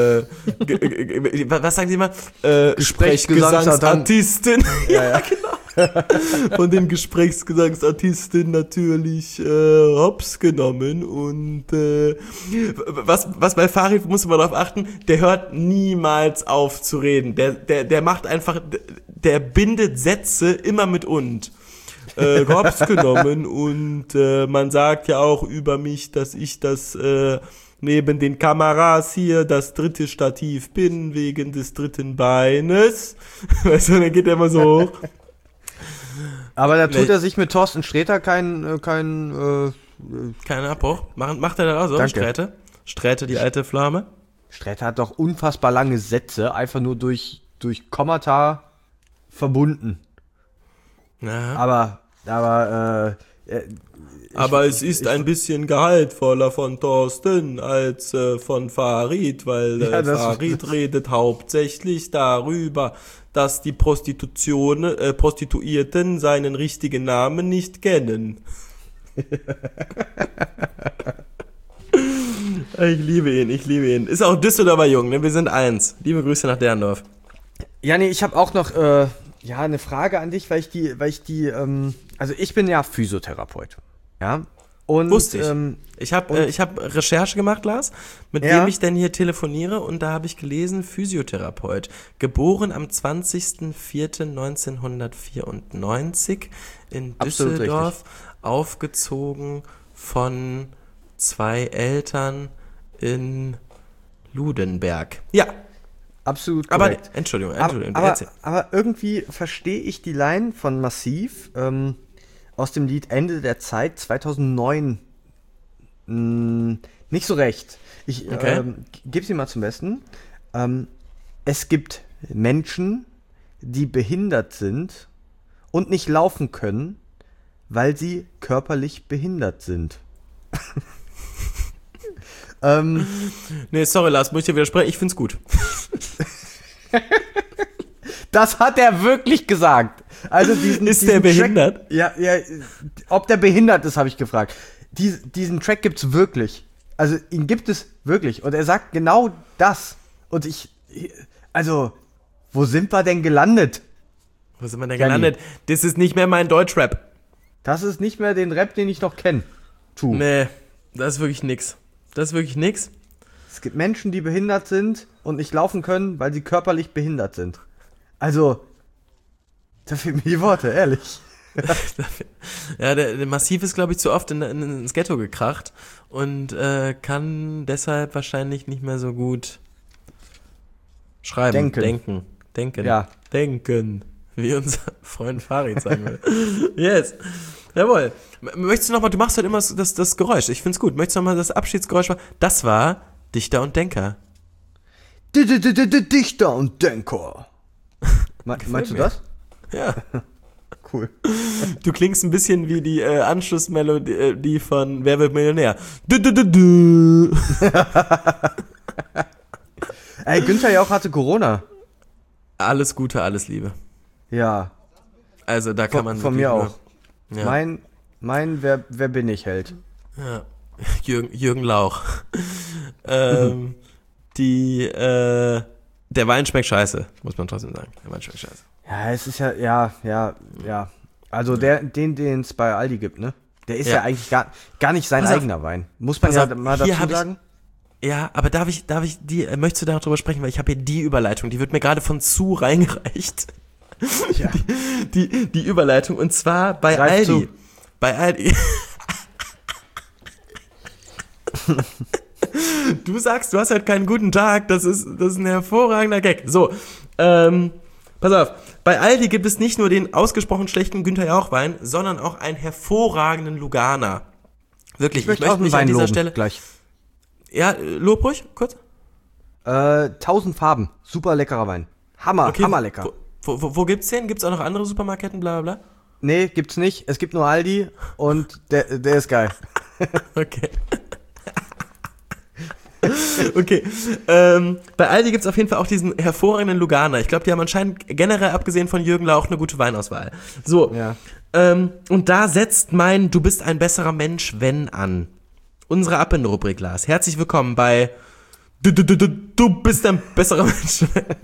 was sagen die immer? Gesprächsgesangsartistin. Ja, genau. Von dem Gesprächsgesangsartistin natürlich hops genommen und was bei Farid muss man darauf achten, der hört niemals auf zu reden. Der macht einfach, der bindet Sätze immer mit und. Hops genommen und man sagt ja auch über mich, dass ich das neben den Kameras hier das dritte Stativ bin, wegen des dritten Beines. Weißt du, dann geht er immer so hoch. Aber da tut er sich mit Thorsten Sträter keinen Abbruch. Macht er da auch so? Danke. Sträte, die alte Flamme. Sträter hat doch unfassbar lange Sätze, einfach nur durch Kommata verbunden. Ja. Aber Aber es ist ein bisschen gehaltvoller von Thorsten als von Farid, weil Farid redet hauptsächlich darüber, dass die Prostituierten seinen richtigen Namen nicht kennen. Ich liebe ihn. Ist auch Düsseldorfer Jung, ne? Wir sind eins. Liebe Grüße nach Derndorf. Ja, nee, ich habe auch noch eine Frage an dich, weil ich die, also ich bin ja Physiotherapeut, ja. Und, wusste ich. Ich habe Recherche gemacht, Lars, mit wem ich denn hier telefoniere, und da habe ich gelesen, Physiotherapeut, geboren am 20.04.1994 in Düsseldorf, aufgezogen von 2 Eltern in Ludenberg. Ja. Absolut korrekt. Aber, Entschuldigung. Aber irgendwie verstehe ich die Line von Massiv aus dem Lied Ende der Zeit 2009 nicht so recht. Ich gebe sie mal zum Besten. Es gibt Menschen, die behindert sind und nicht laufen können, weil sie körperlich behindert sind. Nee, sorry Lars, muss ich dir widersprechen, ich find's gut. Das hat er wirklich gesagt. Also ist der behindert? Track, ja, ob der behindert ist, habe ich gefragt. Diesen Track gibt's wirklich. Also ihn gibt es wirklich. Und er sagt genau das. Und wo sind wir denn gelandet? Wo sind wir denn gelandet? Das ist nicht mehr mein Deutschrap. Das ist nicht mehr den Rap, den ich noch kenne. Nee, das ist wirklich nix. Es gibt Menschen, die behindert sind und nicht laufen können, weil sie körperlich behindert sind. Also, da fehlen mir die Worte, ehrlich. Ja, der Massiv ist, glaube ich, zu oft ins Ghetto gekracht und kann deshalb wahrscheinlich nicht mehr so gut schreiben. Denken. Ja. Denken. Wie unser Freund Farid sagen will. Yes. Jawohl. Möchtest du nochmal, du machst halt immer das Geräusch. Ich find's gut. Möchtest du nochmal das Abschiedsgeräusch machen? Das war Dichter und Denker. Dichter und Denker. Meinst du das? Ja. Cool. Du klingst ein bisschen wie die Anschlussmelodie von Wer wird Millionär? Ey, Günther Jauch hatte Corona. Alles Gute, alles Liebe. Ja. Also da kann man von mir auch. Ja. Mein wer bin ich Held. Ja. Jürgen Lauch. Der Wein schmeckt scheiße, muss man trotzdem sagen. Der Wein schmeckt scheiße. Ja, es ist ja. Also den es bei Aldi gibt, ne? Der ist ja eigentlich gar nicht sein eigener Wein. Muss man ja mal dazu sagen. Ja, aber möchtest du darüber sprechen, weil ich habe hier die Überleitung, die wird mir gerade von zu reingereicht. Ja. Die Überleitung, und zwar bei Greif Aldi. zu. Bei Aldi. Du sagst, du hast halt keinen guten Tag, das ist ein hervorragender Gag. So, pass auf, bei Aldi gibt es nicht nur den ausgesprochen schlechten Günther Jauch-Wein, sondern auch einen hervorragenden Lugana. Wirklich, ich möchte mich an dieser Stelle... Gleich. Ja, lob ruhig, kurz. 1000 Farben, super leckerer Wein. Hammerlecker. Wo gibt's den? Gibt's auch noch andere Supermarketten, bla bla bla? Nee, gibt's nicht. Es gibt nur Aldi und der ist geil. Okay. Okay. Bei Aldi gibt's auf jeden Fall auch diesen hervorragenden Lugana. Ich glaube, die haben anscheinend generell, abgesehen von Jürgen Lauch, eine gute Weinauswahl. So. Ja. Und da setzt mein Du bist ein besserer Mensch, wenn an. Unsere Abendrubrik, Lars. Herzlich willkommen bei Du bist ein besserer Mensch.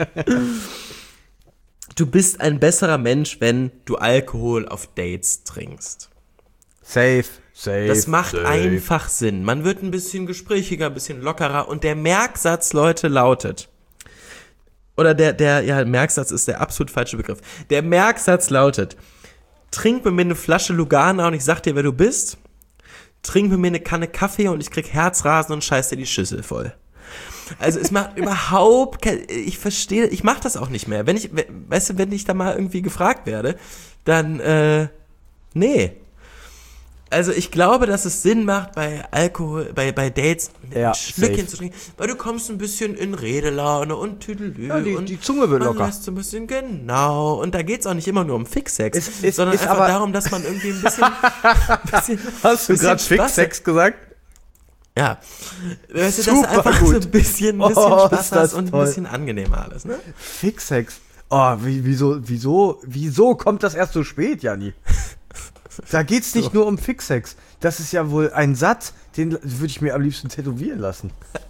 Du bist ein besserer Mensch, wenn du Alkohol auf Dates trinkst. Safe. Das macht einfach Sinn. Man wird ein bisschen gesprächiger, ein bisschen lockerer, und der Merksatz, Leute, lautet, oder Merksatz ist der absolut falsche Begriff. Der Merksatz lautet: Trink mit mir eine Flasche Lugana und ich sag dir, wer du bist. Trink mit mir eine Kanne Kaffee und ich krieg Herzrasen und scheiß dir die Schüssel voll. Also es macht überhaupt ich verstehe, ich mach das auch nicht mehr. Wenn ich da mal irgendwie gefragt werde, dann, nee. Also ich glaube, dass es Sinn macht, bei Alkohol, bei Dates ein Schlückchen safe zu trinken, weil du kommst ein bisschen in Redelaune und Tüdelü. Ja, und die Zunge wird locker. lässt so ein bisschen, genau. Und da geht's auch nicht immer nur um Fixsex, Ist sondern einfach aber darum, dass man irgendwie ein bisschen Hast du gerade Fix-Sex gesagt? Ja. Weißt du, dass du Super einfach gut. so ein bisschen Oh, Spaß ist das hast und toll. ein bisschen angenehmer alles, ne? Fix-Sex. Oh, wieso kommt das erst so spät, Janni? Da geht's nicht nur um Fix-Sex. Das ist ja wohl ein Satz, den würde ich mir am liebsten tätowieren lassen.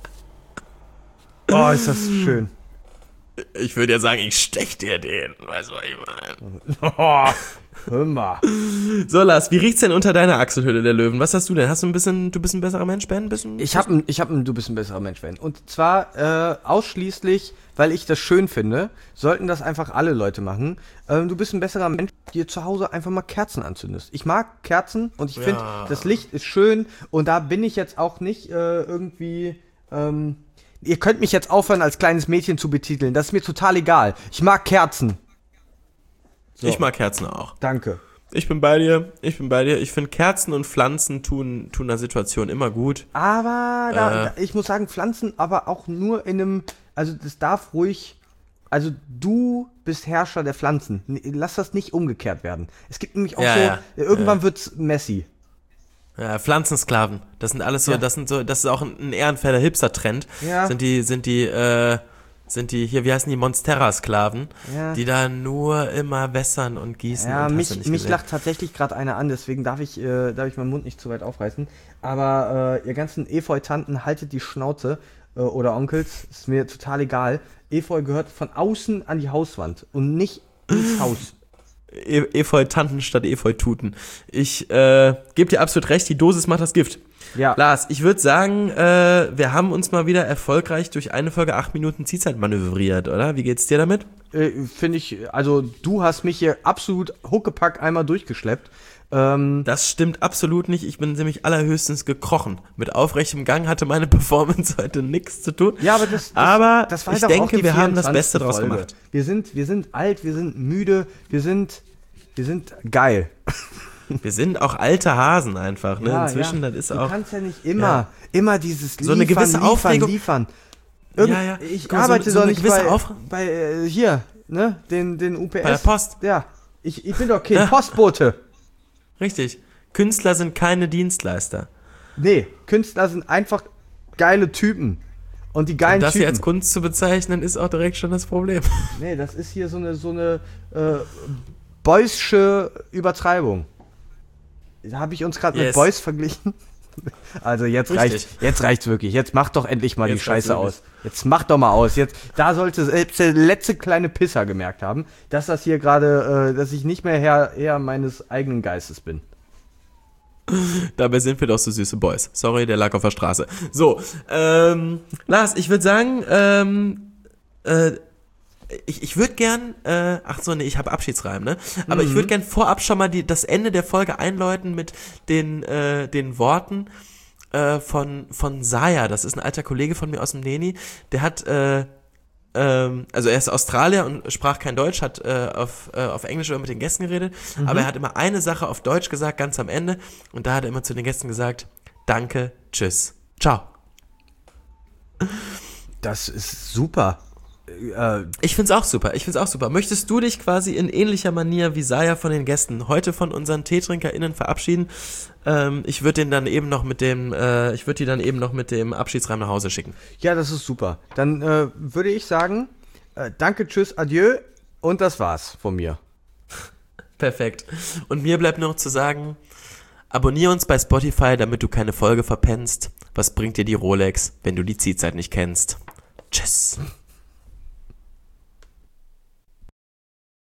Oh, ist das schön. Ich würde ja sagen, ich stech dir den. Weißt du, was ich meine? Oh, hör mal. So, Lars, wie riecht's denn unter deiner Achselhöhle der Löwen? Was hast du denn? Du bist ein besserer Mensch, Ben? Ich hab ein Du bist ein besserer Mensch, Ben. Und zwar ausschließlich, weil ich das schön finde, sollten das einfach alle Leute machen. Du bist ein besserer Mensch, dir zu Hause einfach mal Kerzen anzündest. Ich mag Kerzen und ich finde, das Licht ist schön und da bin ich jetzt auch nicht irgendwie... ihr könnt mich jetzt aufhören, als kleines Mädchen zu betiteln. Das ist mir total egal. Ich mag Kerzen. So. Ich mag Kerzen auch. Danke. Ich bin bei dir. Ich finde, Kerzen und Pflanzen tun der Situation immer gut. Aber ich muss sagen, Pflanzen aber auch nur in einem, also das darf ruhig, also du bist Herrscher der Pflanzen. Lass das nicht umgekehrt werden. Es gibt nämlich auch irgendwann wird's messy. Ja, Pflanzensklaven. Das sind alles so, Ja. das ist auch ein ehrenfelder Hipster-Trend. Ja. Sind die hier, wie heißen die, Monstera-Sklaven, die da nur immer wässern und gießen. Ja, und mich lacht tatsächlich gerade einer an, deswegen darf ich meinen Mund nicht zu weit aufreißen. Aber ihr ganzen Efeu-Tanten, haltet die Schnauze oder Onkels, ist mir total egal. Efeu gehört von außen an die Hauswand und nicht ins Haus. Efeu-Tanten statt Efeu-Tuten. Ich gebe dir absolut recht, die Dosis macht das Gift. Ja. Lars, ich würde sagen, wir haben uns mal wieder erfolgreich durch eine Folge 8 Minuten Zielzeit manövriert, oder? Wie geht's dir damit? Finde ich, also du hast mich hier absolut huckepack einmal durchgeschleppt. Das stimmt absolut nicht. Ich bin nämlich allerhöchstens gekrochen. Mit aufrechtem Gang hatte meine Performance heute nichts zu tun. Ja, aber das war ich doch auch denke, die wir haben das 24. Beste draus Folge. gemacht. Wir sind alt, wir sind müde, wir sind geil. Wir sind auch alte Hasen einfach, ne? Ja, Inzwischen, ja. das ist du auch... kannst ja nicht immer dieses So eine gewisse Aufregung. liefern. Ja. Ich Guck mal, arbeite so doch eine nicht gewisse bei hier, ne, den UPS. Bei der Post. Ja, ich bin doch kein Postbote. Richtig. Künstler sind keine Dienstleister. Nee, Künstler sind einfach geile Typen. Und die geilen Und das Typen. hier als Kunst zu bezeichnen, ist auch direkt schon das Problem. Nee, das ist hier so eine Beusche Übertreibung. Habe ich uns gerade mit Beuys verglichen? Also jetzt reicht's wirklich. Jetzt mach doch endlich mal die Scheiße aus. Jetzt mach doch mal aus. Da sollte selbst der letzte kleine Pisser gemerkt haben, dass das hier gerade, dass ich nicht mehr Herr meines eigenen Geistes bin. Dabei sind wir doch so süße Boys. Sorry, der lag auf der Straße. So, Lars, ich würde sagen, ich würde gern, ich habe Abschiedsreim, ne? Aber ich würde gern vorab schon mal das Ende der Folge einläuten mit den Worten von Saya. Das ist ein alter Kollege von mir aus dem Neni. Der hat, also er ist Australier und sprach kein Deutsch, hat auf Englisch immer mit den Gästen geredet, aber er hat immer eine Sache auf Deutsch gesagt, ganz am Ende. Und da hat er immer zu den Gästen gesagt, danke, tschüss, ciao. Das ist super. Ich find's auch super. Möchtest du dich quasi in ähnlicher Manier wie Saya von den Gästen heute von unseren TeetrinkerInnen verabschieden? Ich würde die dann eben noch mit dem Abschiedsreim nach Hause schicken. Ja, das ist super. Dann würde ich sagen, danke, tschüss, adieu und das war's von mir. Perfekt. Und mir bleibt nur noch zu sagen, abonniere uns bei Spotify, damit du keine Folge verpennst. Was bringt dir die Rolex, wenn du die Zielzeit nicht kennst? Tschüss.